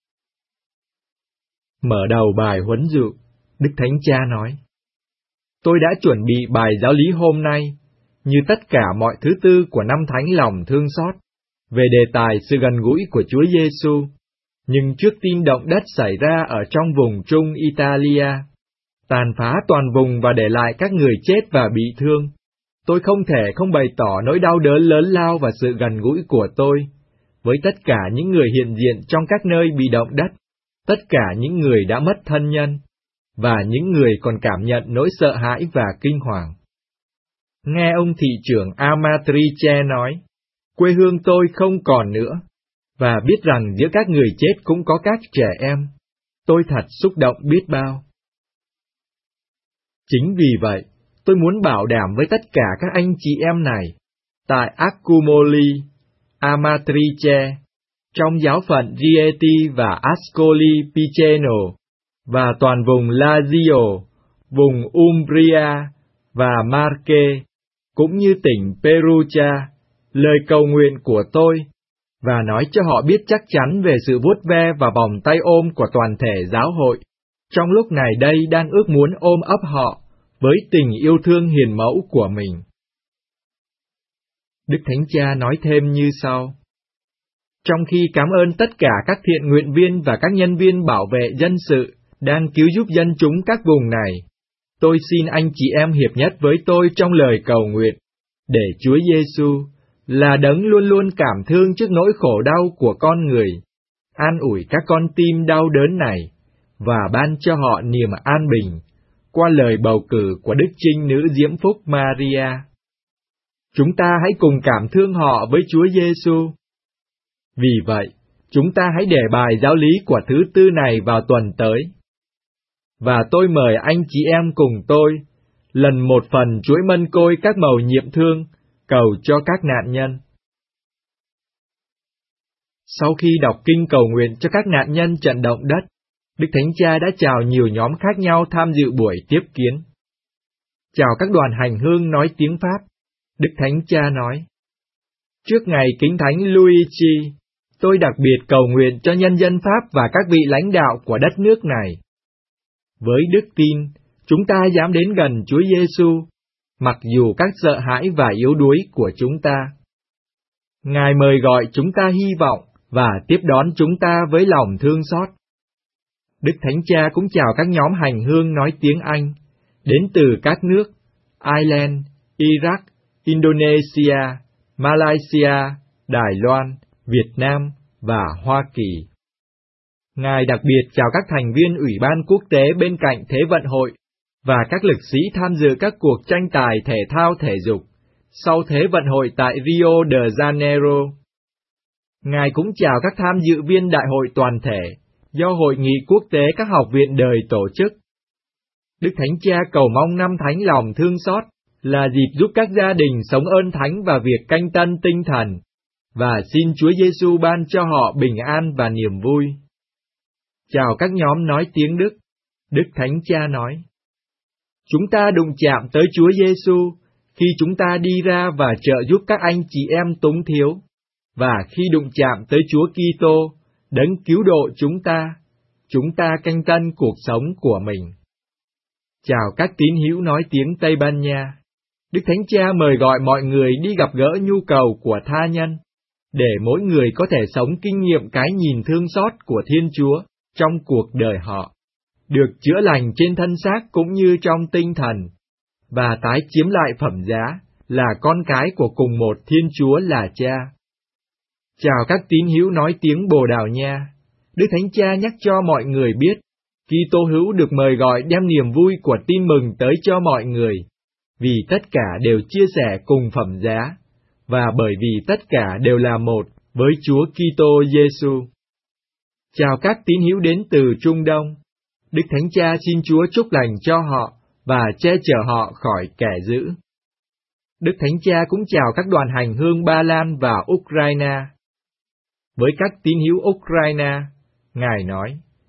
Mở đầu bài huấn dụ, Đức Thánh Cha nói: Tôi đã chuẩn bị bài giáo lý hôm nay, như tất cả mọi thứ tư của năm Thánh lòng thương xót, về đề tài sự gần gũi của Chúa Giêsu. Nhưng trước tin động đất xảy ra ở trong vùng Trung Italia, tàn phá toàn vùng và để lại các người chết và bị thương, tôi không thể không bày tỏ nỗi đau đớn lớn lao và sự gần gũi của tôi với tất cả những người hiện diện trong các nơi bị động đất, tất cả những người đã mất thân nhân, và những người còn cảm nhận nỗi sợ hãi và kinh hoàng. Nghe ông thị trưởng Amatrice nói, quê hương tôi không còn nữa, và biết rằng giữa các người chết cũng có các trẻ em, tôi thật xúc động biết bao. Chính vì vậy, tôi muốn bảo đảm với tất cả các anh chị em này, tại Accumoli, Amatrice, trong giáo phận Rieti và Ascoli Piceno, và toàn vùng Lazio, vùng Umbria và Marche, cũng như tỉnh Perugia, lời cầu nguyện của tôi, và nói cho họ biết chắc chắn về sự vuốt ve và vòng tay ôm của toàn thể giáo hội, trong lúc này đây đang ước muốn ôm ấp họ với tình yêu thương hiền mẫu của mình. Đức Thánh Cha nói thêm như sau: Trong khi cảm ơn tất cả các thiện nguyện viên và các nhân viên bảo vệ dân sự đang cứu giúp dân chúng các vùng này, tôi xin anh chị em hiệp nhất với tôi trong lời cầu nguyện, để Chúa Giêsu là đấng luôn luôn cảm thương trước nỗi khổ đau của con người, an ủi các con tim đau đớn này, và ban cho họ niềm an bình, qua lời bầu cử của Đức Trinh Nữ Diễm Phúc Maria. Chúng ta hãy cùng cảm thương họ với Chúa Giêsu. Vì vậy, chúng ta hãy để bài giáo lý của thứ tư này vào tuần tới. Và tôi mời anh chị em cùng tôi, lần một phần chuỗi mân côi các mầu nhiệm thương, cầu cho các nạn nhân. Sau khi đọc kinh cầu nguyện cho các nạn nhân trận động đất, Đức Thánh Cha đã chào nhiều nhóm khác nhau tham dự buổi tiếp kiến. Chào các đoàn hành hương nói tiếng Pháp, Đức Thánh Cha nói: Trước ngày Kính Thánh Luigi, tôi đặc biệt cầu nguyện cho nhân dân Pháp và các vị lãnh đạo của đất nước này. Với đức tin, chúng ta dám đến gần Chúa Giêsu, mặc dù các sợ hãi và yếu đuối của chúng ta. Ngài mời gọi chúng ta hy vọng và tiếp đón chúng ta với lòng thương xót. Đức Thánh Cha cũng chào các nhóm hành hương nói tiếng Anh, đến từ các nước Ireland, Iraq, Indonesia, Malaysia, Đài Loan, Việt Nam và Hoa Kỳ. Ngài đặc biệt chào các thành viên Ủy ban quốc tế bên cạnh Thế vận hội và các lực sĩ tham dự các cuộc tranh tài thể thao thể dục sau Thế vận hội tại Rio de Janeiro. Ngài cũng chào các tham dự viên đại hội toàn thể do Hội nghị quốc tế các học viện đời tổ chức. Đức Thánh Cha cầu mong năm Thánh lòng thương xót là dịp giúp các gia đình sống ơn thánh và việc canh tân tinh thần, và xin Chúa Giêsu ban cho họ bình an và niềm vui. Chào các nhóm nói tiếng Đức, Đức Thánh Cha nói: Chúng ta đụng chạm tới Chúa Giêsu khi chúng ta đi ra và trợ giúp các anh chị em túng thiếu, và khi đụng chạm tới Chúa Kitô, đấng cứu độ chúng ta canh tân cuộc sống của mình. Chào các tín hữu nói tiếng Tây Ban Nha, Đức Thánh Cha mời gọi mọi người đi gặp gỡ nhu cầu của tha nhân, để mỗi người có thể sống kinh nghiệm cái nhìn thương xót của Thiên Chúa trong cuộc đời họ, được chữa lành trên thân xác cũng như trong tinh thần, và tái chiếm lại phẩm giá là con cái của cùng một Thiên Chúa là Cha. Chào các tín hữu nói tiếng Bồ Đào Nha, Đức Thánh Cha nhắc cho mọi người biết, Kitô hữu được mời gọi đem niềm vui của tin mừng tới cho mọi người, vì tất cả đều chia sẻ cùng phẩm giá, và bởi vì tất cả đều là một với Chúa Kitô Giêsu. Chào các tín hữu đến từ Trung Đông, Đức Thánh Cha xin Chúa chúc lành cho họ và che chở họ khỏi kẻ dữ. Đức Thánh Cha cũng chào các đoàn hành hương Ba Lan và Ukraine. Với các tín hữu Ukraine, Ngài nói: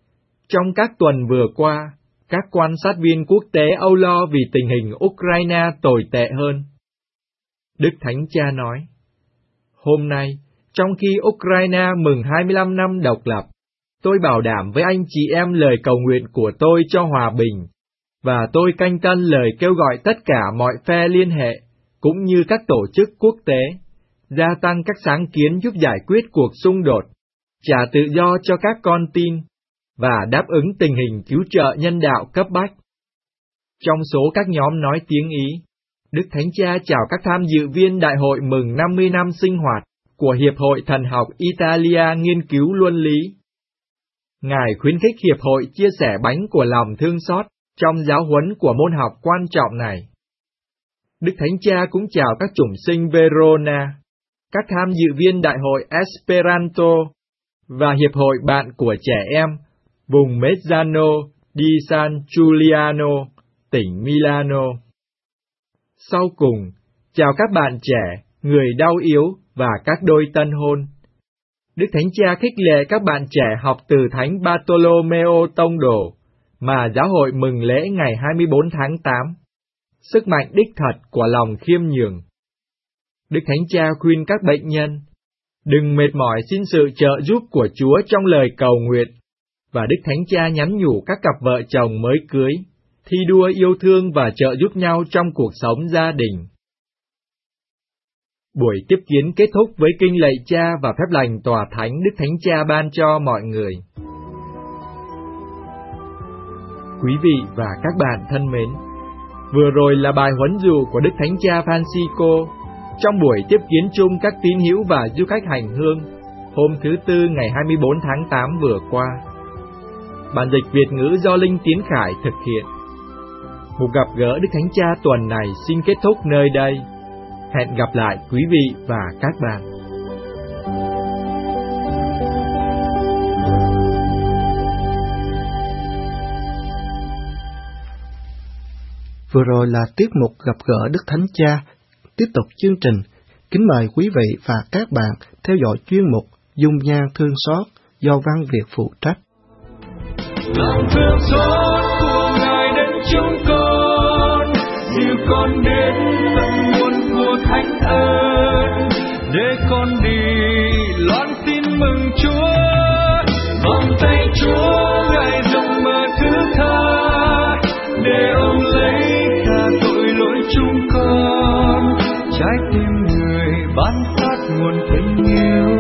trong các tuần vừa qua, các quan sát viên quốc tế âu lo vì tình hình Ukraine tồi tệ hơn. Đức Thánh Cha nói, hôm nay, trong khi Ukraine mừng 25 năm độc lập, tôi bảo đảm với anh chị em lời cầu nguyện của tôi cho hòa bình, và tôi canh tân lời kêu gọi tất cả mọi phe liên hệ, cũng như các tổ chức quốc tế, gia tăng các sáng kiến giúp giải quyết cuộc xung đột, trả tự do cho các con tin, và đáp ứng tình hình cứu trợ nhân đạo cấp bách. Trong số các nhóm nói tiếng Ý, Đức Thánh Cha chào các tham dự viên đại hội mừng 50 năm sinh hoạt của Hiệp hội Thần học Italia nghiên cứu luân lý. Ngài khuyến khích Hiệp hội chia sẻ bánh của lòng thương xót trong giáo huấn của môn học quan trọng này. Đức Thánh Cha cũng chào các chủng sinh Verona, các tham dự viên đại hội Esperanto và Hiệp hội bạn của trẻ em vùng Mezzano di San Giuliano, tỉnh Milano. Sau cùng, chào các bạn trẻ, người đau yếu và các đôi tân hôn. Đức Thánh Cha khích lệ các bạn trẻ học từ Thánh Bartolomeo Tông Đồ, mà giáo hội mừng lễ ngày 24 tháng 8. Sức mạnh đích thật của lòng khiêm nhường. Đức Thánh Cha khuyên các bệnh nhân, đừng mệt mỏi xin sự trợ giúp của Chúa trong lời cầu nguyện, và Đức Thánh Cha nhắn nhủ các cặp vợ chồng mới cưới, thi đua yêu thương và trợ giúp nhau trong cuộc sống gia đình. Buổi tiếp kiến kết thúc với kinh lạy Cha và phép lành tòa thánh Đức Thánh Cha ban cho mọi người. Quý vị và các bạn thân mến, vừa rồi là bài huấn dụ của Đức Thánh Cha Francisco trong buổi tiếp kiến chung các tín hữu và du khách hành hương hôm thứ Tư ngày 24 tháng 8 vừa qua. Bản dịch Việt ngữ do Linh Tiến Khải thực hiện. Một gặp gỡ Đức Thánh Cha tuần này xin kết thúc nơi đây. Hẹn gặp lại quý vị và các bạn. Vừa rồi là tiết mục gặp gỡ Đức Thánh Cha. Tiếp tục chương trình, kính mời quý vị và các bạn theo dõi chuyên mục Dung nhan thương xót do Văn Việt phụ trách. Lòng thương xót của Ngài đến chúng con, như con đến tận nguồn của thánh ơn, để con đi loan tin mừng Chúa. Vòng tay Chúa Ngài rộng mở thứ tha, để ôm lấy cả tội lỗi chúng con. Trái tim người ban phát nguồn tình yêu.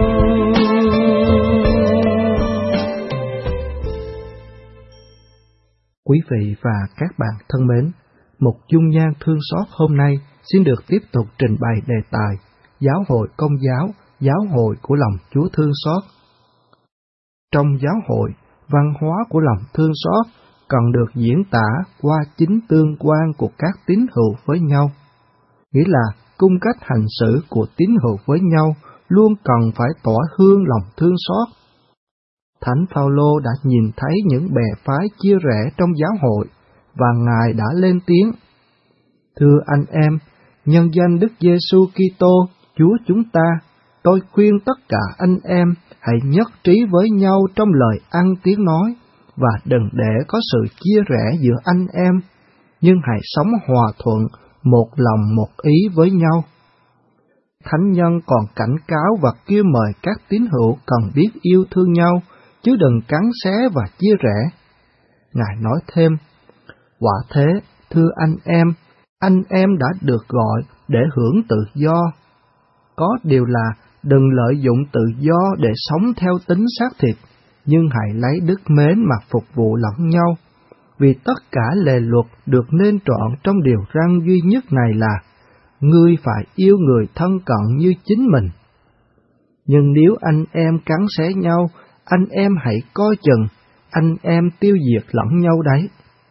Quý vị và các bạn thân mến, một dung nhan thương xót hôm nay xin được tiếp tục trình bày đề tài Giáo hội Công giáo, giáo hội của lòng Chúa thương xót. Trong giáo hội, văn hóa của lòng thương xót cần được diễn tả qua chính tương quan của các tín hữu với nhau, nghĩa là cung cách hành xử của tín hữu với nhau luôn cần phải tỏa hương lòng thương xót. Thánh Phaolô đã nhìn thấy những bè phái chia rẽ trong giáo hội, và Ngài đã lên tiếng: Thưa anh em, nhân danh Đức Giêsu Kitô, Chúa chúng ta, tôi khuyên tất cả anh em hãy nhất trí với nhau trong lời ăn tiếng nói, và đừng để có sự chia rẽ giữa anh em, nhưng hãy sống hòa thuận, một lòng một ý với nhau. Thánh nhân còn cảnh cáo và kêu mời các tín hữu cần biết yêu thương nhau, chứ đừng cắn xé và chia rẽ. Ngài nói thêm: Quả thế, thưa anh em đã được gọi để hưởng tự do. Có điều là đừng lợi dụng tự do để sống theo tính xác thịt, nhưng hãy lấy đức mến mà phục vụ lẫn nhau, vì tất cả lề luật được nên trọn trong điều răn duy nhất này là: ngươi phải yêu người thân cận như chính mình. Nhưng nếu anh em cắn xé nhau, anh em hãy coi chừng, anh em tiêu diệt lẫn nhau đấy.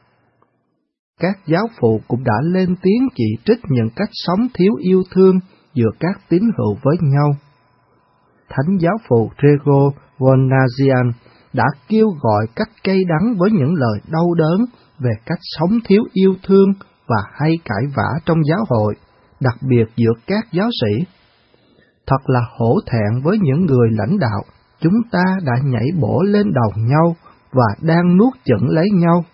Các giáo phụ cũng đã lên tiếng chỉ trích những cách sống thiếu yêu thương giữa các tín hữu với nhau. Thánh giáo phụ Gregor von Nazianz đã kêu gọi cách cay đắng với những lời đau đớn về cách sống thiếu yêu thương và hay cãi vã trong giáo hội, đặc biệt giữa các giáo sĩ. Thật là hổ thẹn với những người lãnh đạo, chúng ta đã nhảy bổ lên đầu nhau và đang nuốt chửng lấy nhau.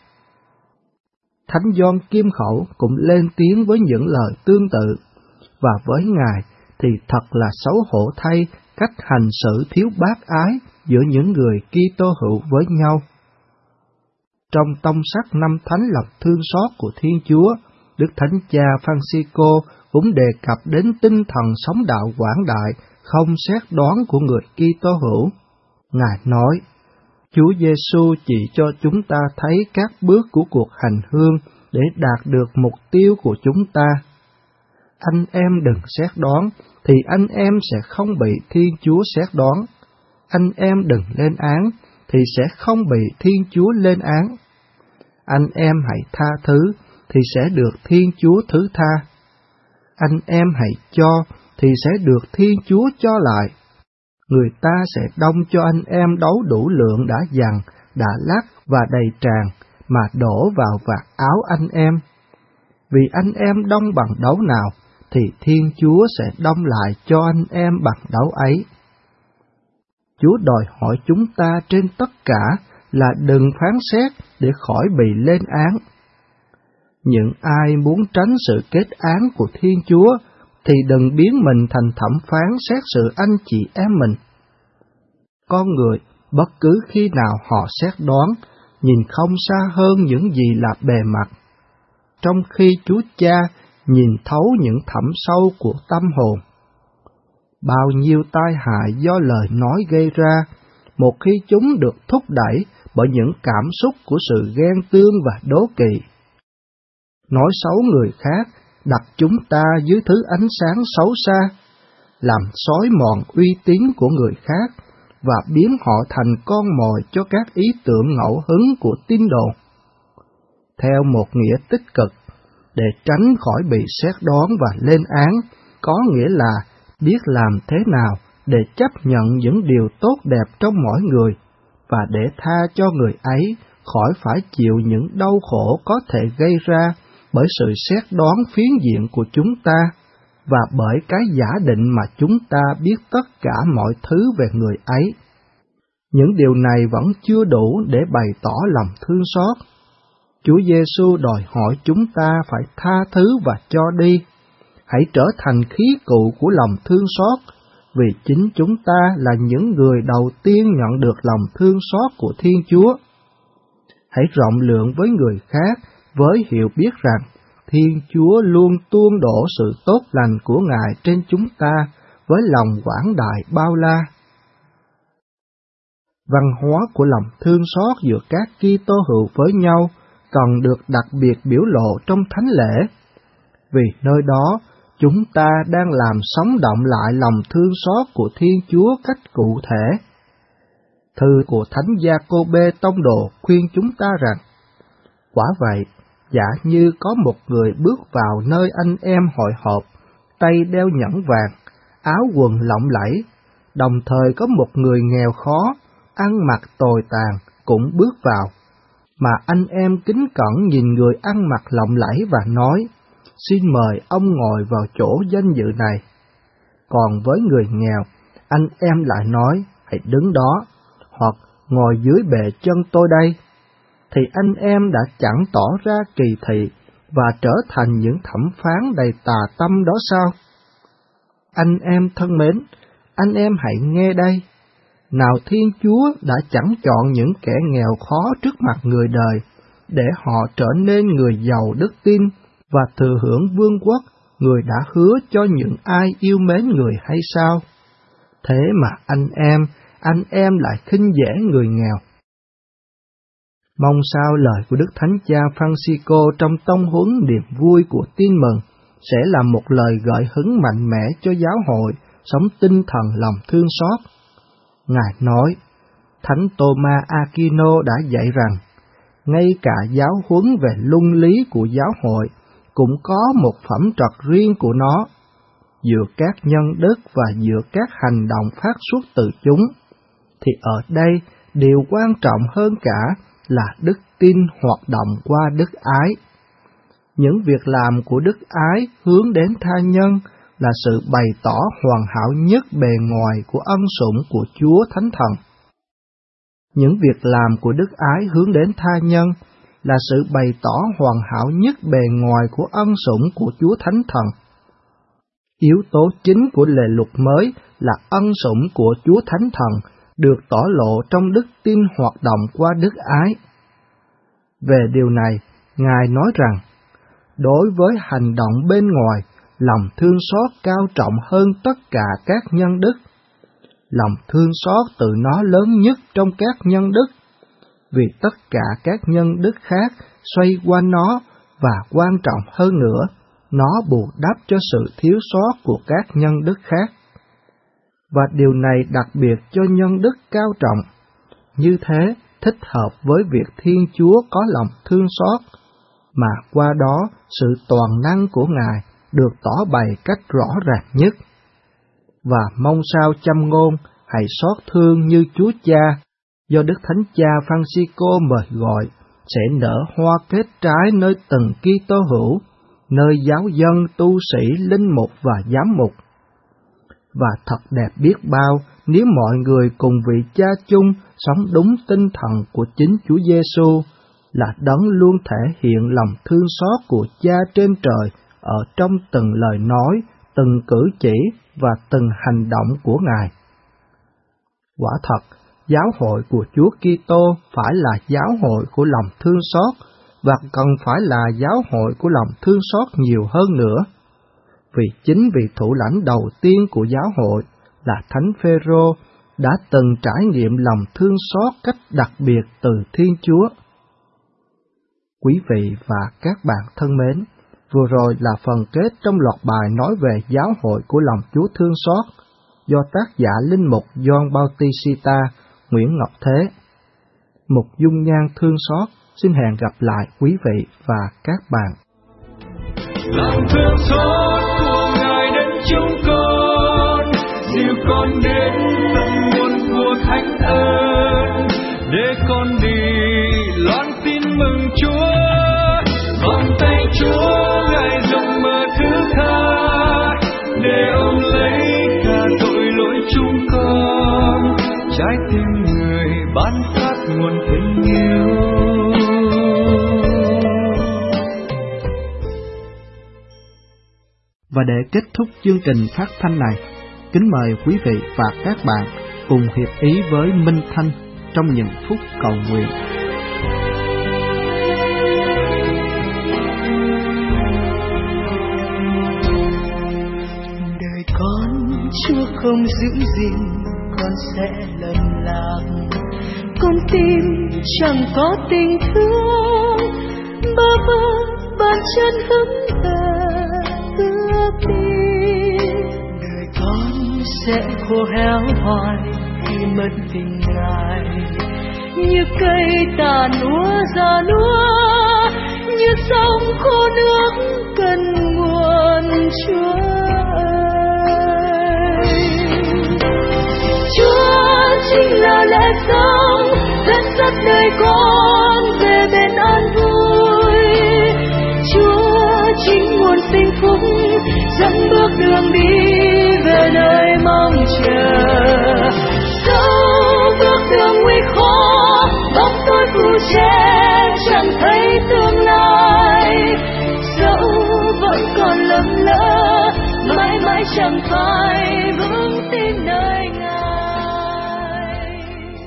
Thánh Gioan Kim Khẩu cũng lên tiếng với những lời tương tự, và với Ngài thì thật là xấu hổ thay cách hành xử thiếu bác ái giữa những người Kitô hữu với nhau. Trong tông sách năm thánh lòng thương xót của Thiên Chúa, Đức Thánh Cha Francisco cũng đề cập đến tinh thần sống đạo quảng đại, không xét đoán của người Kitô hữu. Ngài nói, Chúa Giêsu chỉ cho chúng ta thấy các bước của cuộc hành hương để đạt được mục tiêu của chúng ta. Anh em đừng xét đoán, thì anh em sẽ không bị Thiên Chúa xét đoán. Anh em đừng lên án, thì sẽ không bị Thiên Chúa lên án. Anh em hãy tha thứ, thì sẽ được Thiên Chúa thứ tha. Anh em hãy cho, thì sẽ được Thiên Chúa cho lại. Người ta sẽ đong cho anh em đấu đủ lượng đã dằn, đã lắc và đầy tràn, mà đổ vào vạt áo anh em. Vì anh em đong bằng đấu nào, thì Thiên Chúa sẽ đong lại cho anh em bằng đấu ấy. Chúa đòi hỏi chúng ta trên tất cả là đừng phán xét để khỏi bị lên án. Những ai muốn tránh sự kết án của Thiên Chúa thì đừng biến mình thành thẩm phán xét xử anh chị em mình. Con người bất cứ khi nào họ xét đoán, nhìn không xa hơn những gì là bề mặt, trong khi Chúa Cha nhìn thấu những thẳm sâu của tâm hồn. Bao nhiêu tai hại do lời nói gây ra, một khi chúng được thúc đẩy bởi những cảm xúc của sự ghen tương và đố kỵ. Nói xấu người khác đặt chúng ta dưới thứ ánh sáng xấu xa, làm xói mòn uy tín của người khác và biến họ thành con mồi cho các ý tưởng ngẫu hứng của tín đồ. Theo một nghĩa tích cực, để tránh khỏi bị xét đoán và lên án, có nghĩa là biết làm thế nào để chấp nhận những điều tốt đẹp trong mỗi người, và để tha cho người ấy khỏi phải chịu những đau khổ có thể gây ra bởi sự xét đoán phiến diện của chúng ta, và bởi cái giả định mà chúng ta biết tất cả mọi thứ về người ấy. Những điều này vẫn chưa đủ để bày tỏ lòng thương xót. Chúa Giêsu đòi hỏi chúng ta phải tha thứ và cho đi. Hãy trở thành khí cụ của lòng thương xót, vì chính chúng ta là những người đầu tiên nhận được lòng thương xót của Thiên Chúa. Hãy rộng lượng với người khác với hiểu biết rằng Thiên Chúa luôn tuôn đổ sự tốt lành của Ngài trên chúng ta với lòng quảng đại bao la. Văn hóa của lòng thương xót giữa các Kitô hữu với nhau cần được đặc biệt biểu lộ trong thánh lễ, vì nơi đó chúng ta đang làm sống động lại lòng thương xót của Thiên Chúa cách cụ thể. Thư của Thánh Gia-cô-bê tông đồ khuyên chúng ta rằng, quả vậy, giả như có một người bước vào nơi anh em hội họp, tay đeo nhẫn vàng, áo quần lộng lẫy, đồng thời có một người nghèo khó, ăn mặc tồi tàn cũng bước vào, mà anh em kính cẩn nhìn người ăn mặc lộng lẫy và nói, xin mời ông ngồi vào chỗ danh dự này. Còn với người nghèo, anh em lại nói, hãy đứng đó, hoặc ngồi dưới bệ chân tôi đây, thì anh em đã chẳng tỏ ra kỳ thị và trở thành những thẩm phán đầy tà tâm đó sao? Anh em thân mến, anh em hãy nghe đây. Nào Thiên Chúa đã chẳng chọn những kẻ nghèo khó trước mặt người đời, để họ trở nên người giàu đức tin và thừa hưởng vương quốc người đã hứa cho những ai yêu mến người hay sao? Thế mà anh em lại khinh dễ người nghèo. Mong sao lời của Đức Thánh Cha Francisco trong tông huấn niềm vui của tin mừng sẽ là một lời gợi hứng mạnh mẽ cho giáo hội sống tinh thần lòng thương xót. Ngài nói, Thánh Thomas Aquino đã dạy rằng, ngay cả giáo huấn về luân lý của giáo hội cũng có một phẩm trật riêng của nó, giữa các nhân đức và giữa các hành động phát xuất từ chúng, thì ở đây điều quan trọng hơn cả là đức tin hoạt động qua đức ái. Những việc làm của đức ái hướng đến tha nhân là sự bày tỏ hoàn hảo nhất bề ngoài của ân sủng của Chúa Thánh Thần. Những việc làm của đức ái hướng đến tha nhân là sự bày tỏ hoàn hảo nhất bề ngoài của ân sủng của Chúa Thánh Thần. Yếu tố chính của lề luật mới là ân sủng của Chúa Thánh Thần được tỏ lộ trong đức tin hoạt động qua đức ái. Về điều này, Ngài nói rằng, đối với hành động bên ngoài, lòng thương xót cao trọng hơn tất cả các nhân đức. Lòng thương xót tự nó lớn nhất trong các nhân đức, vì tất cả các nhân đức khác xoay quanh nó, và quan trọng hơn nữa, nó bù đắp cho sự thiếu sót của các nhân đức khác. Và điều này đặc biệt cho nhân đức cao trọng, như thế thích hợp với việc Thiên Chúa có lòng thương xót, mà qua đó sự toàn năng của Ngài được tỏ bày cách rõ ràng nhất. Và mong sao châm ngôn hãy xót thương như Chúa Cha, do Đức Thánh Cha Francisco mời gọi, sẽ nở hoa kết trái nơi từng Kitô hữu, nơi giáo dân, tu sĩ, linh mục và giám mục. Và thật đẹp biết bao nếu mọi người cùng vị Cha chung sống đúng tinh thần của chính Chúa Giêsu, là Đấng luôn thể hiện lòng thương xót của Cha trên trời ở trong từng lời nói, từng cử chỉ và từng hành động của Ngài. Quả thật, giáo hội của Chúa Kitô phải là giáo hội của lòng thương xót, và cần phải là giáo hội của lòng thương xót nhiều hơn nữa. Vì chính vị thủ lãnh đầu tiên của giáo hội là Thánh Phêrô đã từng trải nghiệm lòng thương xót cách đặc biệt từ Thiên Chúa. Quý vị và các bạn thân mến, vừa rồi là phần kết trong loạt bài nói về giáo hội của lòng Chúa thương xót do tác giả linh mục Gioan Bautista Nguyễn Ngọc Thế. Mục Dung Nhan thương xót xin hẹn gặp lại quý vị và các bạn. Lòng thương xót của Ngài đến chúng con, dìu con đến tận nguồn của thánh ơn, để con đi loan tin mừng Chúa. Vòng tay Chúa Ngài rộng mở thứ tha, để ôm lấy cả tội lỗi chúng con. Trái tim người ban phát nguồn tình yêu. Và để kết thúc chương trình phát thanh này, kính mời quý vị và các bạn cùng hiệp ý với Minh Thanh trong những phút cầu nguyện. Đời con Chúa không giữ gìn, con sẽ lầm lạc. Con tim chẳng có tình thương, bơ vơ bàn chân hững hờ ước đi. Đời con sẽ khô héo hoài khi mất tình Ngài, như cây tàn úa già nua, như sông khô nước cần nguồn Chúa ơi. Chúa chính là lẽ sống dẫn dắt đời con về bên an vui. Chúa chính nguồn幸phúc dẫn bước đường đi về nơi mong chờ. Dẫu bước đường nguy khó, bóng tối phủ che chẳng thấy tương lai. Dẫu vẫn còn lầm lỡ, mãi mãi chẳng phải vững tin nơi Ngài.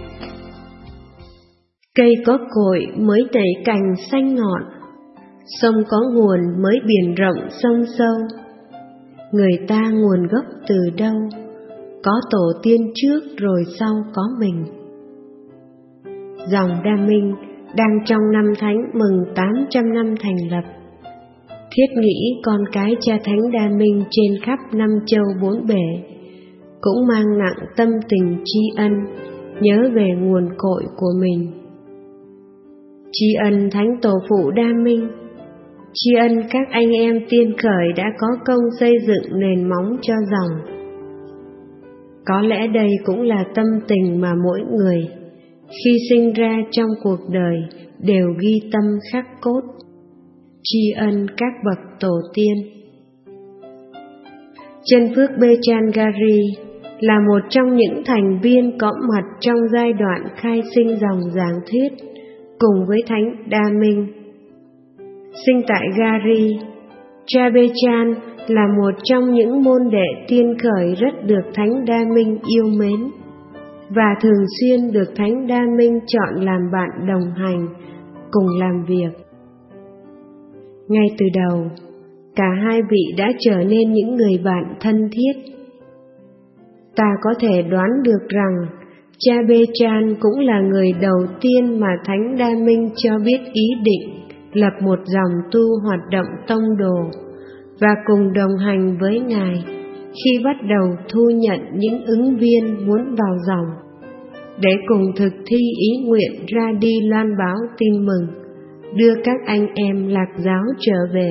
Cây có cội mới nảy cành xanh ngọn, sông có nguồn mới biển rộng sông sâu. Người ta nguồn gốc từ đâu? Có tổ tiên trước rồi sau có mình. Dòng Đa Minh đang trong năm thánh mừng 800 năm thành lập. Thiết nghĩ con cái cha thánh Đa Minh trên khắp năm châu bốn bể cũng mang nặng tâm tình tri ân, nhớ về nguồn cội của mình. Tri ân thánh tổ phụ Đa Minh, tri ân các anh em tiên khởi đã có công xây dựng nền móng cho dòng. Có lẽ đây cũng là tâm tình mà mỗi người khi sinh ra trong cuộc đời đều ghi tâm khắc cốt, tri ân các bậc tổ tiên. Chân phước Bechan Gari là một trong những thành viên có mặt trong giai đoạn khai sinh dòng giảng thuyết cùng với Thánh Đa Minh. Sinh tại Gari, cha Bechan là một trong những môn đệ tiên khởi rất được Thánh Đa Minh yêu mến và thường xuyên được Thánh Đa Minh chọn làm bạn đồng hành, cùng làm việc. Ngay từ đầu, cả hai vị đã trở nên những người bạn thân thiết. Ta có thể đoán được rằng cha Bechan cũng là người đầu tiên mà Thánh Đa Minh cho biết ý định lập một dòng tu hoạt động tông đồ và cùng đồng hành với Ngài khi bắt đầu thu nhận những ứng viên muốn vào dòng, để cùng thực thi ý nguyện ra đi loan báo tin mừng, đưa các anh em lạc giáo trở về.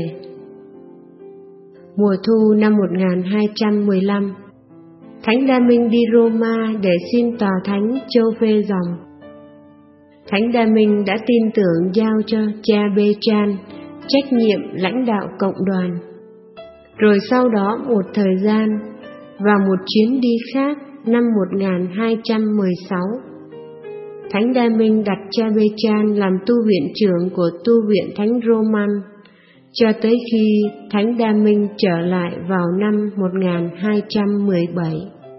Mùa thu năm 1215, Thánh Đa Minh đi Roma để xin tòa thánh châu phê dòng. Thánh Đa Minh đã tin tưởng giao cho cha Bechan trách nhiệm lãnh đạo cộng đoàn. Rồi sau đó một thời gian, vào một chuyến đi khác năm 1216, Thánh Đa Minh đặt cha Bechan làm tu viện trưởng của tu viện Thánh Roman, cho tới khi Thánh Đa Minh trở lại vào năm 1217.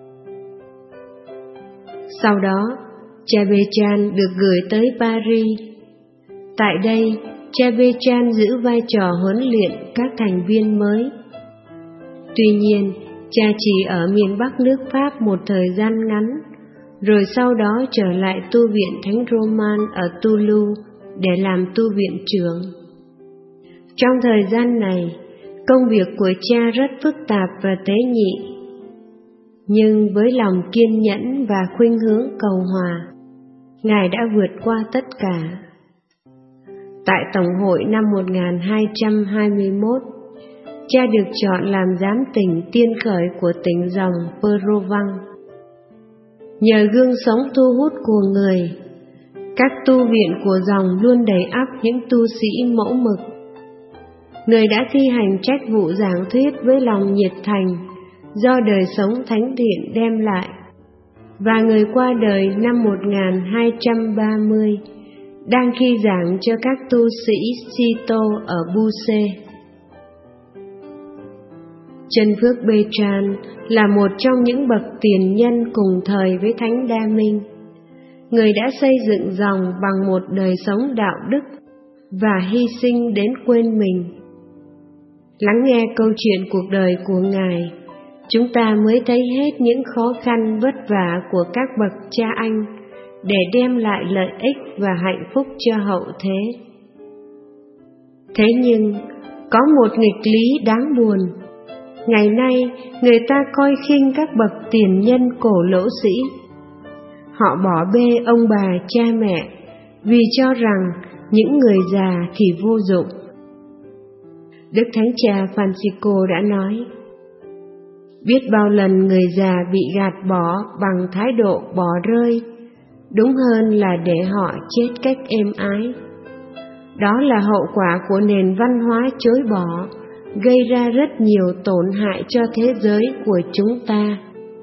Sau đó, cha Bechan được gửi tới Paris. Tại đây, cha Bechan giữ vai trò huấn luyện các thành viên mới. Tuy nhiên, cha chỉ ở miền Bắc nước Pháp một thời gian ngắn, rồi sau đó trở lại tu viện Thánh Roman ở Toulouse để làm tu viện trưởng. Trong thời gian này, công việc của cha rất phức tạp và tế nhị, nhưng với lòng kiên nhẫn và khuynh hướng cầu hòa, Ngài đã vượt qua tất cả. Tại Tổng hội năm 1221, cha được chọn làm giám tỉnh tiên khởi của tỉnh dòng Provence. Nhờ gương sống thu hút của người, các tu viện của dòng luôn đầy ắp những tu sĩ mẫu mực. Người đã thi hành trách vụ giảng thuyết với lòng nhiệt thành do đời sống thánh thiện đem lại, và người qua đời năm 1230, đang khi giảng cho các tu sĩ Cîteaux ở Boucher. Chân Phước Bechan là một trong những bậc tiền nhân cùng thời với Thánh Đa Minh. Người đã xây dựng dòng bằng một đời sống đạo đức và hy sinh đến quên mình. Lắng nghe câu chuyện cuộc đời của Ngài, chúng ta mới thấy hết những khó khăn vất vả của các bậc cha anh để đem lại lợi ích và hạnh phúc cho hậu thế. Thế nhưng, có một nghịch lý đáng buồn. Ngày nay, người ta coi khinh các bậc tiền nhân cổ lỗ sĩ. Họ bỏ bê ông bà cha mẹ vì cho rằng những người già thì vô dụng. Đức Thánh Cha Francisco đã nói, biết bao lần người già bị gạt bỏ bằng thái độ bỏ rơi, đúng hơn là để họ chết cách êm ái. Đó là hậu quả của nền văn hóa chối bỏ, gây ra rất nhiều tổn hại cho thế giới của chúng ta.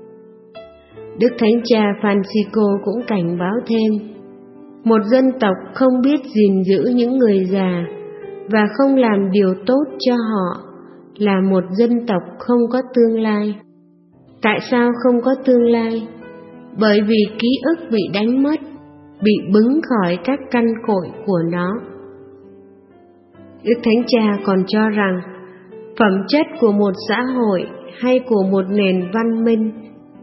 Đức Thánh Cha Francisco cũng cảnh báo thêm, một dân tộc không biết gìn giữ những người già và không làm điều tốt cho họ là một dân tộc không có tương lai. Tại sao không có tương lai? Bởi vì ký ức bị đánh mất, bị bứng khỏi các căn cội của nó. Đức Thánh Cha còn cho rằng, phẩm chất của một xã hội hay của một nền văn minh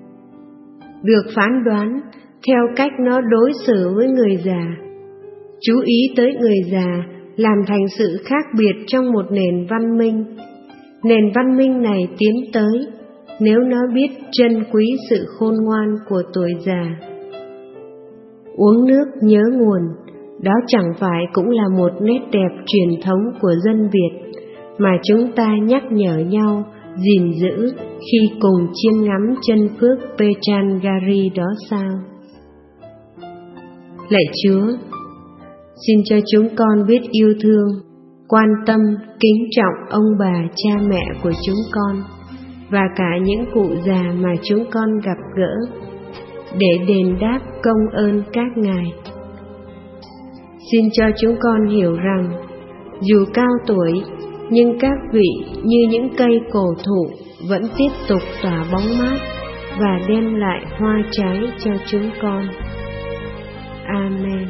được phán đoán theo cách nó đối xử với người già. Chú ý tới người già làm thành sự khác biệt trong một nền văn minh. Nền văn minh này tiến tới nếu nó biết trân quý sự khôn ngoan của tuổi già. Uống nước nhớ nguồn, đó chẳng phải cũng là một nét đẹp truyền thống của dân Việt mà chúng ta nhắc nhở nhau gìn giữ khi cùng chiêm ngắm chân phước Bechan Gari đó sao? Lạy Chúa, xin cho chúng con biết yêu thương, quan tâm, kính trọng ông bà cha mẹ của chúng con, và cả những cụ già mà chúng con gặp gỡ, để đền đáp công ơn các ngài. Xin cho chúng con hiểu rằng, dù cao tuổi, nhưng các vị như những cây cổ thụ vẫn tiếp tục tỏa bóng mát và đem lại hoa trái cho chúng con. Amen.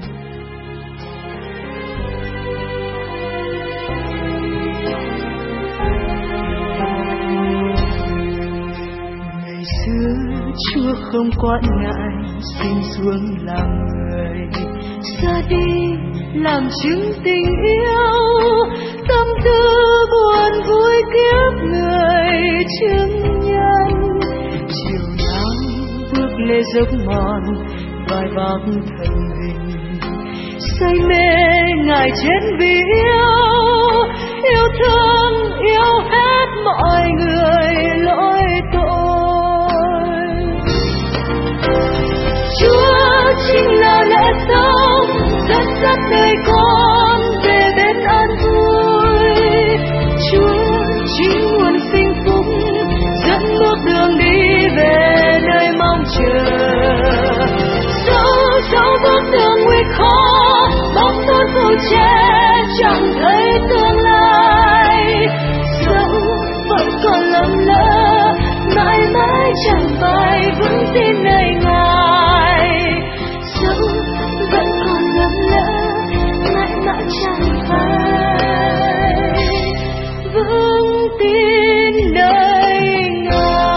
Ngày xưa Chúa không quản ngại sinh xuống làm người, ra đi làm chứng tình yêu, tâm tư buồn vui kiếp người chứng nhân. Chiều nắng bước lê dốc mòn vai bác thần hình, say mê ngài chết vì yêu thương yêu hết mọi người lỗi tội. Chúa chính là lẽ sống dẫn đời con về bên an vui. Chúa chính nguồn sinh phúc dẫn bước đường đi về nơi mong chờ. Dẫu bước đường nguy khó, bóng tối phủ che chẳng thấy tương lai. Dẫu vẫn còn lầm lỡ, mãi mãi chẳng phải vững tin nơi Ngài. Dẫu vẫn còn lầm lỡ, mãi mãi chẳng phải vững tin nơi Ngài.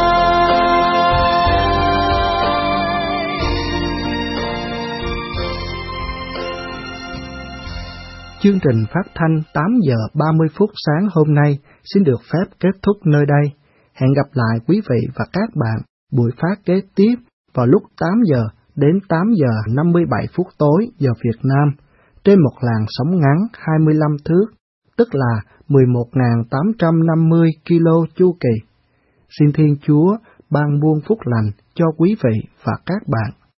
Chương trình phát thanh 8 giờ 30 phút sáng hôm nay xin được phép kết thúc nơi đây. Hẹn gặp lại quý vị và các bạn buổi phát kế tiếp vào lúc 8 giờ đến 8 giờ 57 phút tối giờ Việt Nam trên một làn sóng ngắn 25 thước, tức là 11.850 kilo chu kỳ. Xin Thiên Chúa ban muôn phúc lành cho quý vị và các bạn.